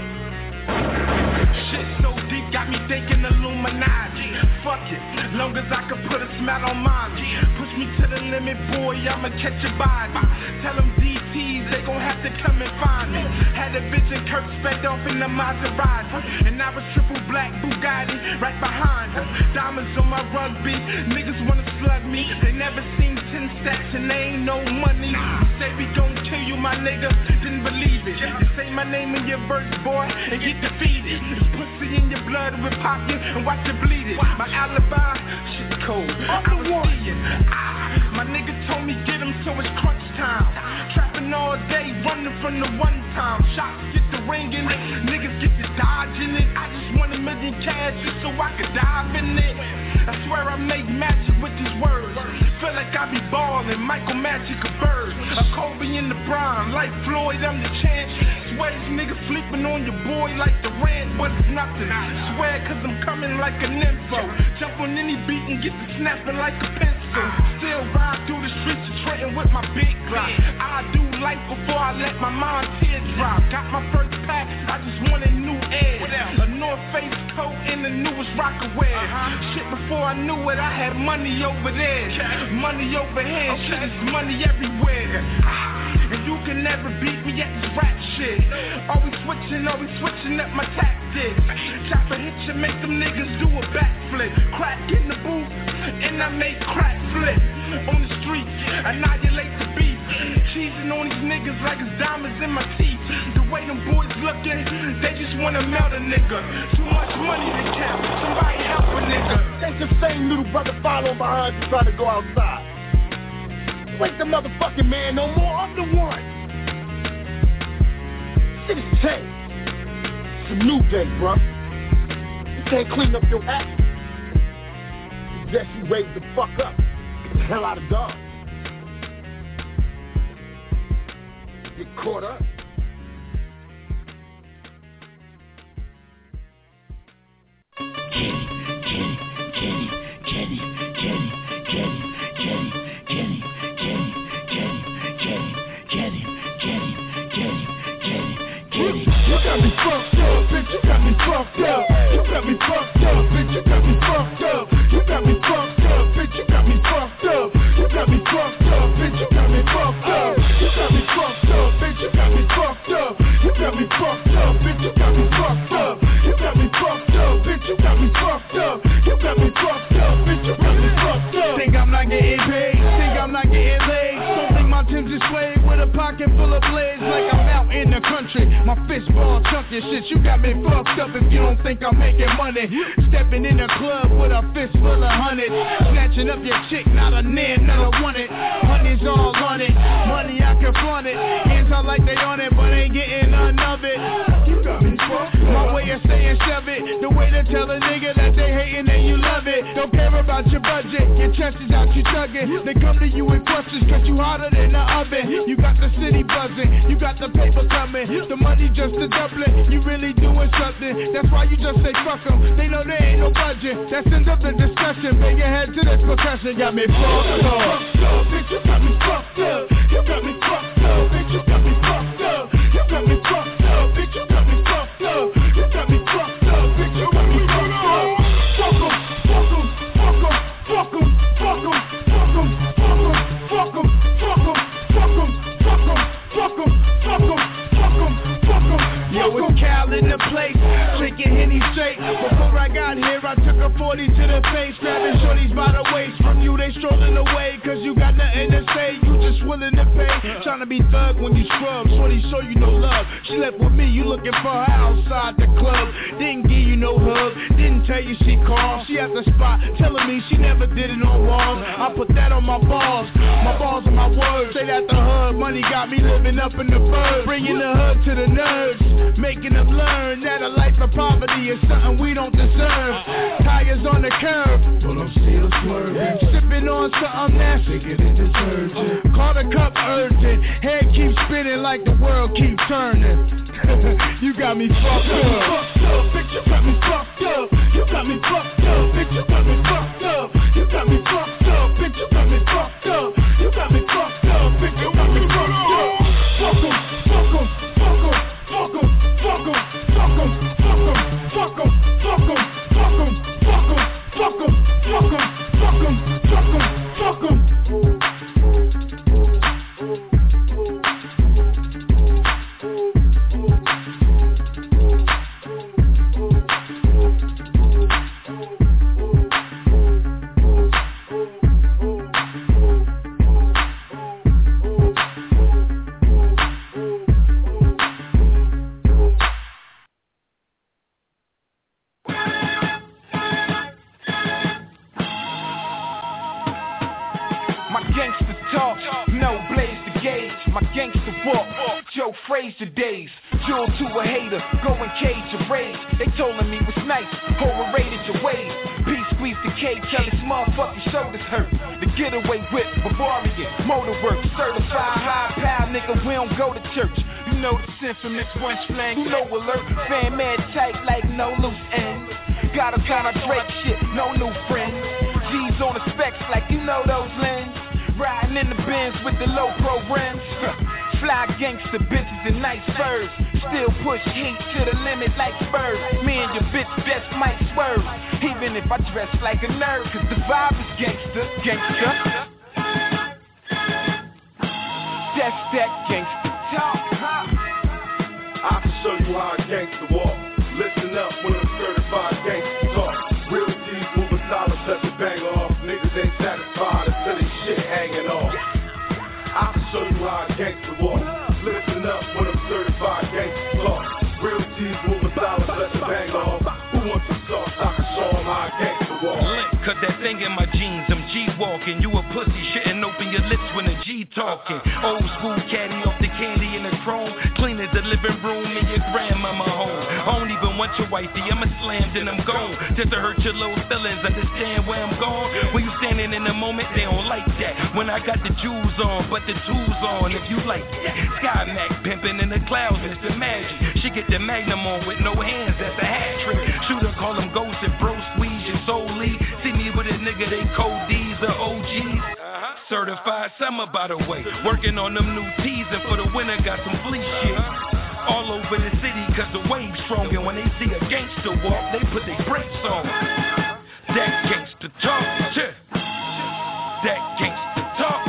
Shit so deep, got me thinking Illuminati. Fuck it, long as I can put a smile on mine. Push me to the limit, boy, I'ma catch a body. Tell them DTs, they gon' have to come and find me. Had a bitch in Kirk sped off in the Maserati. And I was triple black Bugatti right behind her. Diamonds on my rugby, niggas wanna slug me. They never seen 10 stacks and they ain't no money. You say we gon' kill you, my nigga, didn't believe it. You say my name in your verse, boy, and get defeated. It's pussy in your blood with pocket and watch it bleed it. My alibi, shit cold. I'm the one. My nigga told me get him, so it's crunch time. Trapping all day, running from the one time. Shots get the ringing, niggas get the dodging it. I just want $1 million cash just so I could dive in it. I swear I make magic with these words. Feel like I be ballin', Michael Magic a bird. A Kobe in the prime, like Floyd, I'm the champ. Swear this nigga sleeping on your boy like the rant, but it's nothing. Swear cause I'm coming like a nympho. Jump on any beat and get the snapping like a pencil. Still ride through the streets of Trenton with my big Glock. I do life before I let my mind tear drop. Got my first pack, I just wanted new Ed. A North Face coat and the newest Rockaway. Shit, before I knew it, I had money over there. Money over here, shit is money everywhere. And you can never beat me at this rap shit. Always switching up my tactics. Chopper hit you, make them niggas do a backflip. Crack in the booth, and I make crack flip. On the street, annihilate the beat. Cheesing on these niggas like it's diamonds in my teeth. The way them boys looking, they just wanna melt a nigga. Too much money to count, somebody help a nigga. That's the same little brother following behind you trying to go outside. You ain't the motherfucking man no more, I'm the one. Shit is changed. It's a new day, bro. You can't clean up your act. Yes, you raised the fuck up. Get the hell out of Dodge. Get caught up. You got me fucked up, bitch, you got me fucked up. You got me fucked up, bitch, you got me fucked up. You got me fucked up, bitch, you got me fucked up. You got me fucked up, bitch, you got me fucked up. You got me fucked up, bitch, you got me fucked up. You got me fucked up, bitch, you got me fucked up. You got me fucked up, bitch, you got me fucked up. You got me fucked up, bitch, you got me fucked up. Think I'm not getting paid, think I'm not getting laid. Don't think my Tim's is slave with a pocket full of blades like I'm out in the country. My fist ball chunky shit, you got me fucked up if you don't think I'm making money. Stepping in the club with a fist full of hundreds. Snatching up your chick, not a near, not a want it. Honey's all on it, money I can flaunt it. Hands out like they on it, but ain't getting none of it. You got me fucked up. My way of saying shove it, the way to tell a nigga that they hating and you love it. Don't care about your budget, your chest is out, you tugging. They come to you with questions cause you hotter than the oven. You got the city buzzing, you got the paper coming. The money just a doubling, you really doing something. That's why you just say fuck them, they know there ain't no budget. That's end of the discussion, bang your head to this percussion. Got me fucked up, bitch, you got me fucked up. You got me fucked up, bitch, you got me fucked up. You got me fucked up, bitch, you got me fucked up. You got me fucked up, bitch, you got me fucked up. Fuck em, fuck em, fuck em, fuck em, fuck em, fuck em, fuck em, fuck em, fuck em, fuck em, fuck em, fuck em, fuck em, fuck em. Yo, it's Cal in the place, drinking Henny straight. Before I got here, I took a 40 to the face, grabbing shorties by the waist. From you, they strolling away, cause you got nothing to say. You just willing to pay, trying to be thug when you scrub. Shorty show you no love. She left with me, you looking for her outside the club. Didn't give you no hug, didn't tell you she called. She at the spot, telling me she never did it on walls. I put that on my balls are my words. Say that the hood, money got me living up in the bird. Bringing the hood to the nerds, making them learn that a life of poverty is something we don't deserve. Tires on the curb, but I'm still swerving. Sipping on something that's bigger than detergent. Call the cup urgent, head keeps spinning like the world keeps turning. You got me fucked up, bitch, you got me fucked up. You got me fucked up, bitch, you got me fucked up. You got me fucked up, bitch, you got me fucked up. You got me fucked up, bitch, you got me fucked up. Fuck em, fuck em, fuck em, fuck em, fuck em, fuck em, fuck em, fuck em, fuck em, fuck em, fuck em, fuck em, fuck em, fuck em, fuck em, fuck em. Joe Frazier days, jewel to a hater, go and cage your rage. They told me was nice, overrated your ways. B squeeze the K till his motherfucking shoulders hurt. The getaway whip, Bavarian, motorwork, certified high power nigga, we don't go to church. You know the infamous one slang, no alert, fan mad tight like no loose ends. Got a kind of Drake shit, no new friends. G's on the specs like you know those lens. Riding in the Benz with the low pro rims. Fly gangster bitches in nice furs. Still push heat to the limit like Spurs. Me and your bitch just might swerve, even if I dress like a nerd, cause the vibe is gangster, gangster. That's that gangster talk. I can show you how a gangster walk. Listen up when I'm certified gangster talk. Real G's moving solid, set the bang off. Niggas ain't satisfied until they shit hanging off. I can show you how a gangster walk. Listen up when I'm certified gangster talk. Real G's moving solid, set the bang off. Who wants some sauce? I can show them how a gangster walk. Cut that thing in my jeans, I'm G-walking. You a pussy, shouldn't open your lips when a G talking. Old school caddy off the candy in the chrome. Clean as the living room in your grandmama home. I don't even want your wifey, I'm a slam, then I'm gone. Just to hurt your little feelings, understand where I'm going. When you standing in the moment, they don't like that. When I got the jewels on, but the tools on, if you like that. Sky Mac pimping in the clouds, Mr. Magic. She get the Magnum on with no hands, that's a hat trick. Shooter call them ghosts and bro squeeze your soul lead. See me with a nigga, they code D's or OGs. Certified summer, by the way. Working on them new tees, and for the winter got some fleece shit. All over the city, cause the wave's strong. And when they see a gangster walk, they put their brakes on. That gangster talk, yeah. That gangster talk.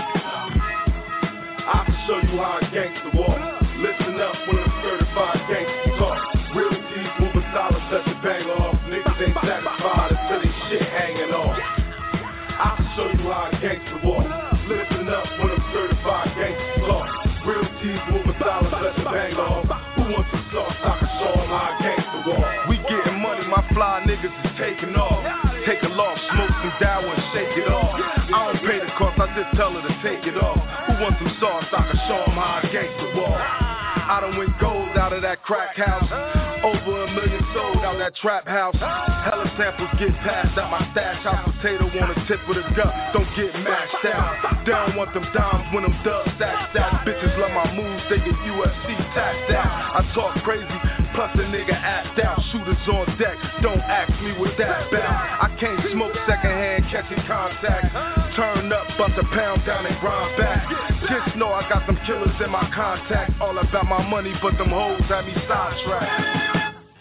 I can show you how a gangster walk. Listen up when I'm certified gangster talk. Real G's moving solid, set the bang off. Niggas ain't satisfied until they shit hanging off. I can show you how a gangster walk. Listen up when I'm certified gangster talk. Real G's moving solid, let the bang off. Who wants some sauce? I can show them how a gangster walk. We getting money, my fly niggas is taking off. Take a loss, smoke some Dow and shake it off. I don't pay the cost, I just tell her to take it off. Who wants some sauce? I can show them how a gangster walk. I done win gold out of that crack house. Over 1 million sold out that trap house. Hella samples get passed out my stash house. Potato on the tip of the gut, don't get mashed out. They don't want them dimes when them dubs stack. Bitches love my moves, they get UFC tapped out. I talk crazy, plus a nigga act out. Shooters on deck, don't ask me what that about. I can't smoke secondhand, catching contact. Turn up, bust a pound down and grind back. Just know I got some killers in my contact. All about my money, but them hoes have me sidetracked.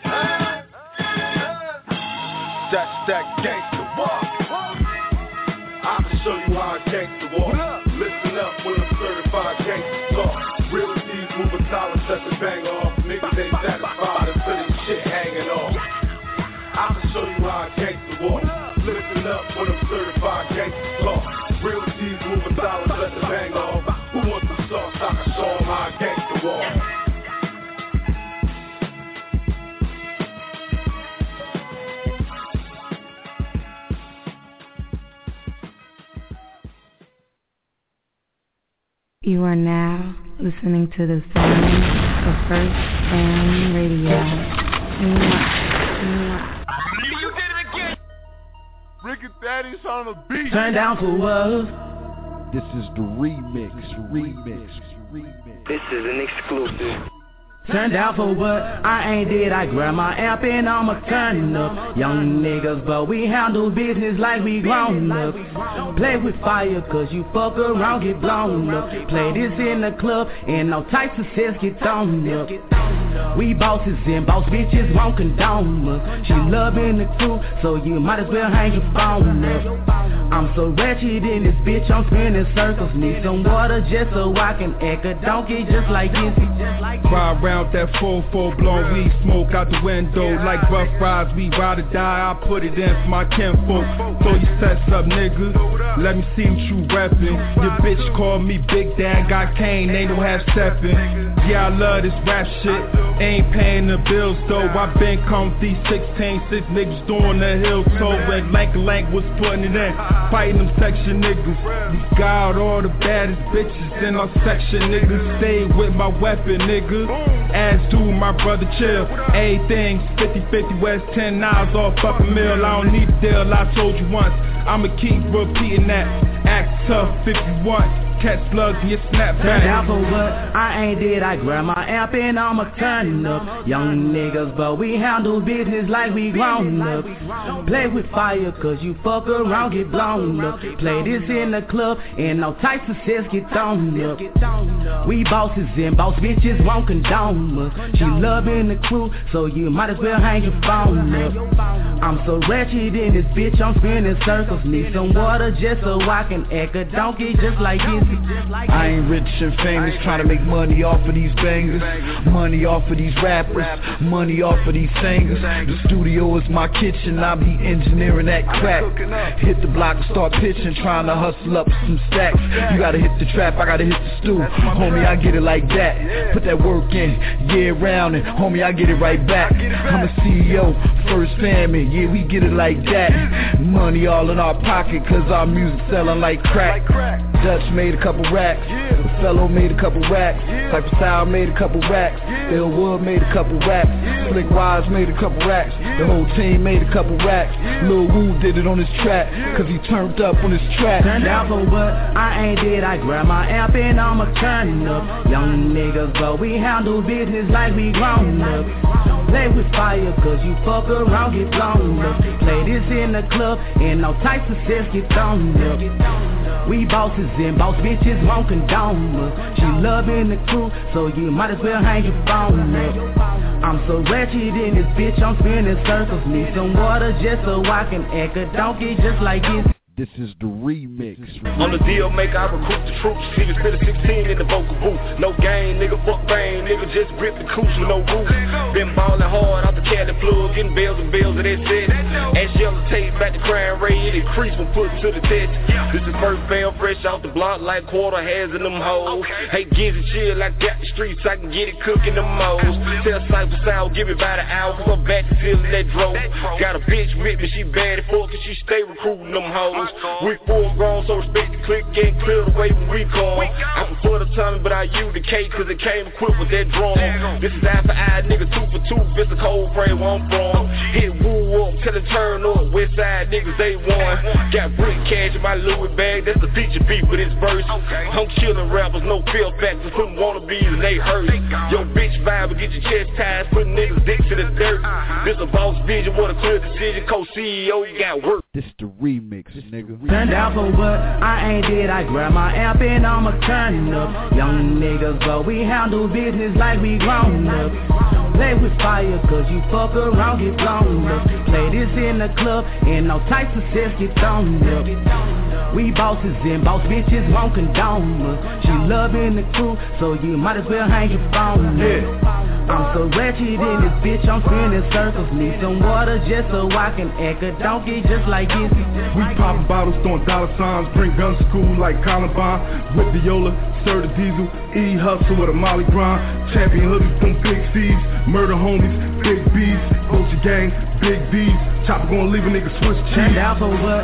That's that gangster walk. I can show you how a gangster walk. Listen up when I'm certified gangster talk. Real G's moving solid, set the bang off. Niggas ain't satisfied until they shit hanging off. I can show you how a gangster walk. Listen up when I'm certified gangster talk. Real G's moving solid, let the bang off. Who wants some sauce? I can show them how a gangster walk. You are now listening to the sound of First Fam Radio. You did it again. Ricky Daddy's on the beat. Turn down for what? This is the remix. This is an exclusive. Turn down for what? I ain't dead, I grab my amp and I'ma turn up. Young niggas, but we handle business like we grown up. Play with fire, cause you fuck around, get blown up. Play this in the club, and all types of sets get thrown up. We bosses and boss bitches won't condone us. She loving the crew, so you might as well hang your phone up. I'm so wretched in this bitch, I'm spinning circles. Need some water just so I can act a donkey just like this. Ride around that 4-4 blowing weed smoke out the window. Like rough rides, we ride or die, I put it in for my kinfolk. Throw your sets up, nigga, let me see what you reppin'. Your bitch call me Big Dan, got cane, ain't no half steppin'. Yeah, I love this rap shit, ain't paying the bills though. I been comfy, 16, 6 niggas doing the hill toe. And Lank was putting it in, fighting them section niggas. We got all the baddest bitches in our section, niggas. Stay with my weapon, nigga. As do my brother Chill. Everything 50-50, West 10 9s off up a mill. I don't need a deal, I told you once, I'ma keep repeating that. Act tough if you want. Catch slugs in your snapback. Turn down for what? I ain't dead. I grab my amp and I'ma turn up. Young niggas, but we handle business like we grown up. Play with fire, cause you fuck around, get blown up. Play this in the club, and no type success get thrown up. We bosses and boss bitches won't condone us. She loving the crew, so you might as well hang your phone up. I'm so wretched in this bitch, I'm spinning circles. Need some water just so I can act a donkey just like this. I ain't rich and famous, trying to make money off of these bangers, money off of these rappers, money off of these singers. The studio is my kitchen, I be engineering that crack. Hit the block and start pitching, trying to hustle up some stacks. You gotta hit the trap, I gotta hit the stew. Homie, I get it like that. Put that work in, year round, and homie, I get it right back. I'm a CEO, first family, yeah, we get it like that. Money all in our pocket, cause our music selling like crack. Dutch made a couple racks, Fellow made a couple racks, Type of Style made a couple racks, Bill Wood made a couple racks, Slick Wise made a couple racks, the whole team made a couple racks. Lil Wu did it on his track, cause he turned up on his track. Turned out for what? I ain't dead. I grab my amp and I'ma turn up. Young niggas, but we handle business like we grown up. Play with fire, cause you fuck around, get blown up. Play this in the club, and no type success get thrown up. We bosses and boss bitches won't condone us. She loving the crew, so you might as well hang your phone up. I'm so wretched in this bitch, I'm spinning circles. Need some water just so I can act a donkey just like this. This is the remix. On the deal maker, I recruit the troops. See the spit of 16 in the vocal booth. No game, nigga, fuck bang, nigga, just grip the cooch with no roof. Been ballin' hard out the candy plug, getting bells and bells of that set. Ash yellow tape back to crime rate, it increased when put to the test. This is first band fresh off the block like quarter has in them hoes. Hey, Gizzy chill, I got the streets, I can get it cooking them moles. Tell Cypher Sound, give it by the hour, cause I'm back to feeling that drove. Got a bitch with me, she bad as fuck, cause she stay recruiting them hoes. We full grown, so respect the click, getting clear the way when we gone. I prefer the timing, but I use the K, cause it came equipped with that drum. This is eye for eye, nigga, 2 for 2, it's a cold frame where I'm from. Hit woo up, tell it turn up, west side niggas, they won. Got brick cash in my Louis bag, that's the feature beat for this verse. I'm chillin' rappers, no feel factors, putting wannabes and they hurt. Yo, bitch vibe, get your chest ties, putting niggas dicks in the dirt. This a boss vision, what a clear decision, co-CEO, you got work. This the remix, nigga. Turned out for what? I ain't dead. I grab my amp and I'ma turn up. Young niggas, but we handle business like we grown up. Play with fire, cause you fuck around, get blown up. Play this in the club, and no type success get thrown up. We bosses and boss bitches won't condone us. She loving the crew, so you might as well hang your phone up. I'm so wretched in this bitch, I'm spinning circles. Need some water just so I can act a donkey just like this. We poppin' bottles, throwing dollar signs, bring guns to school like Columbine. With the Yola, Sir the Diesel, E-Hustle with a Molly grind. Champion hoodies, them big C's, murder homies, big B's, Culture gang, big B's. Chopper gonna leave a nigga switch cheese. Turned out for what?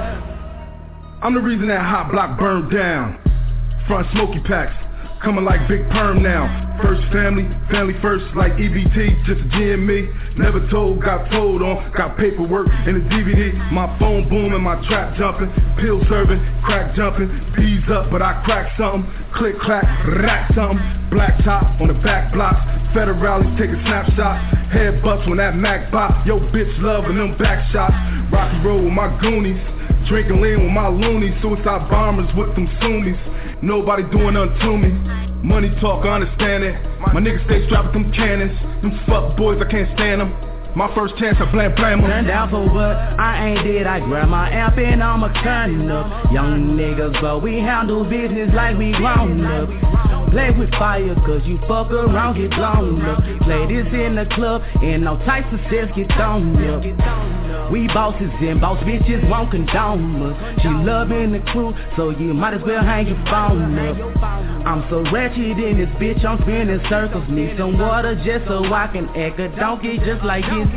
I'm the reason that hot block burned down. Front smoky packs, coming like Big Perm now. First family, family first like EBT, just a G and me. Never told, got told on, got paperwork in the DVD. My phone booming, my trap jumping, pill serving, crack jumping, peas up, but I crack something. Click clack, rack something. Black top on the back blocks, federales taking snapshots. Head bust when that Mac bop. Yo bitch loving them back shots. Rocky road with my goonies, drinking lean with my loonies. Suicide bombers with them Sumis. Nobody doing nothing to me. Money talk, I understand it. My niggas stay strapped with them cannons. Them fuck boys, I can't stand them. My first chance, I blame them. Turned out for what? I ain't dead. I grab my amp and I'ma turn up. Young niggas, but we handle business like we grown up. Play with fire, cause you fuck around, get blown up. Play this in the club, and no type success get thrown up. We bosses and boss bitches won't condone us. She loving the crew, so you might as well hang your phone up. I'm so wretched in this bitch, I'm spinning circles. Need some water just so I can act a donkey just like this.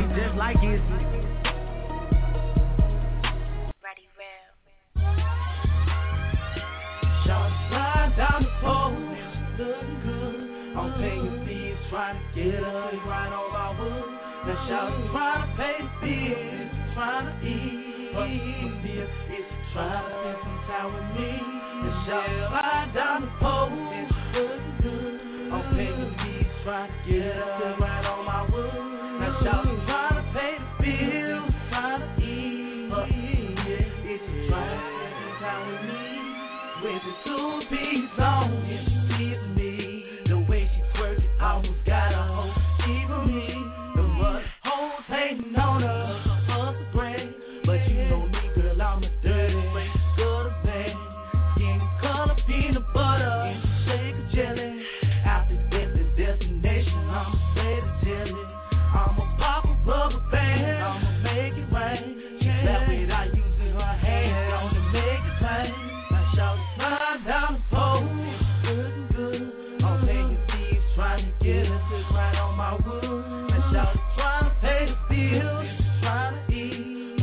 Shots slide down the pole, looking good. I'm paying fees, trying to get her to grind on my wood. Now shots trying to pay the bills, trying to eat. But the beer is try to spend some time with me, then shawty slide down the pole. It's looking good. I'm paying fees, trying to get her to right on my wood. Now shawty trying to pay the bills, trying to eat. If you try to spend some time with me, with the 2 P's on, and she teasing me. The way she twerk it, almost got a whole sheet for me. The mother hoes hating on her, hustle brand. But you know me, girl, I'm a dirty, good or bad. Skin color, peanut butter, and shake of jelly. After that, the destination, I'ma say the jelly. I'ma pop a rubber band, I'ma make it rain. She left without using her hand, on to make it rain. Now shawty slide down the pole, looking good. I'm paying fees, trying to get her to right on my wood. Now shawty trying to pay the bills, trying to eat.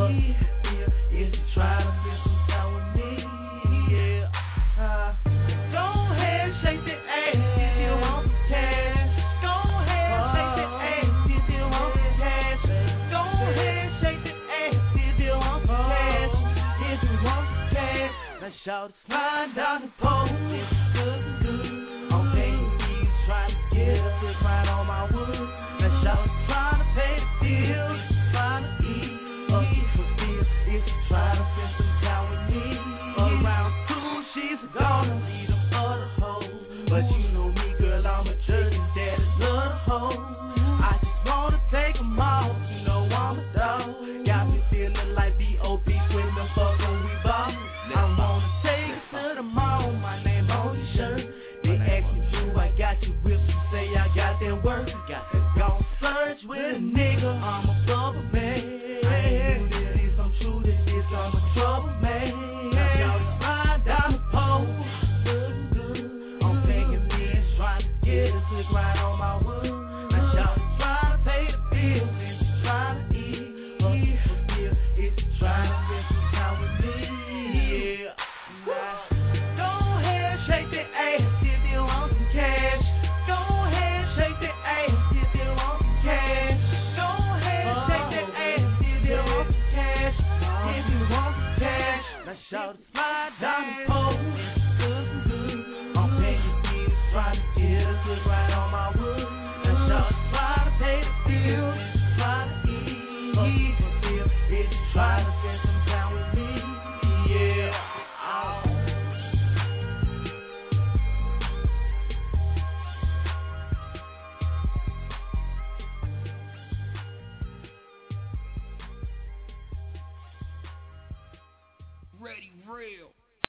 If you try to spend some time with me, yeah. Go ahead, shake the ass if you want the cash. Go ahead, shake the ass if you want the cash. Go ahead, shake the ass if you want the cash. If you want the cash, now shout slide down the pole. It's looking good. I'm paying fees, trying to get her to right on my wood. Now shout trying to pay the bills, trying to eat. If you try to spend some time with me, around 2 she's gonna leave them other hoes. But you know me, girl, I'm a jerk and daddy love the hoe. I just wanna take them all, you know I'm a dog. Got me feeling like B.O.B. when the fuck when we ball. I wanna take it to the mall, my name on your shirt. They ask me, do I got you whips? You say I got that work. Got to go search with a nigga, I'm a bubble man. True that this I'm a trouble man. Now y'all slide down the pole, looking good. I'm paying bills, trying to get a click right on my wood. Now y'all trying to pay the bills, and you trying to eat. If you trying to spend some time with me, yeah. Go ahead, shake the ass if you want some cash. Go ahead, shake the ass if you want some cash. Go ahead, shake the ass if you want some cash. If you want the cash, now shout it, slide down the pole. Looking good. I'm paying fees, trying to get her to right on my wood. Now shout it, try to pay the bills, try to eat. If you try to spend some time with me, yeah. Ready, real.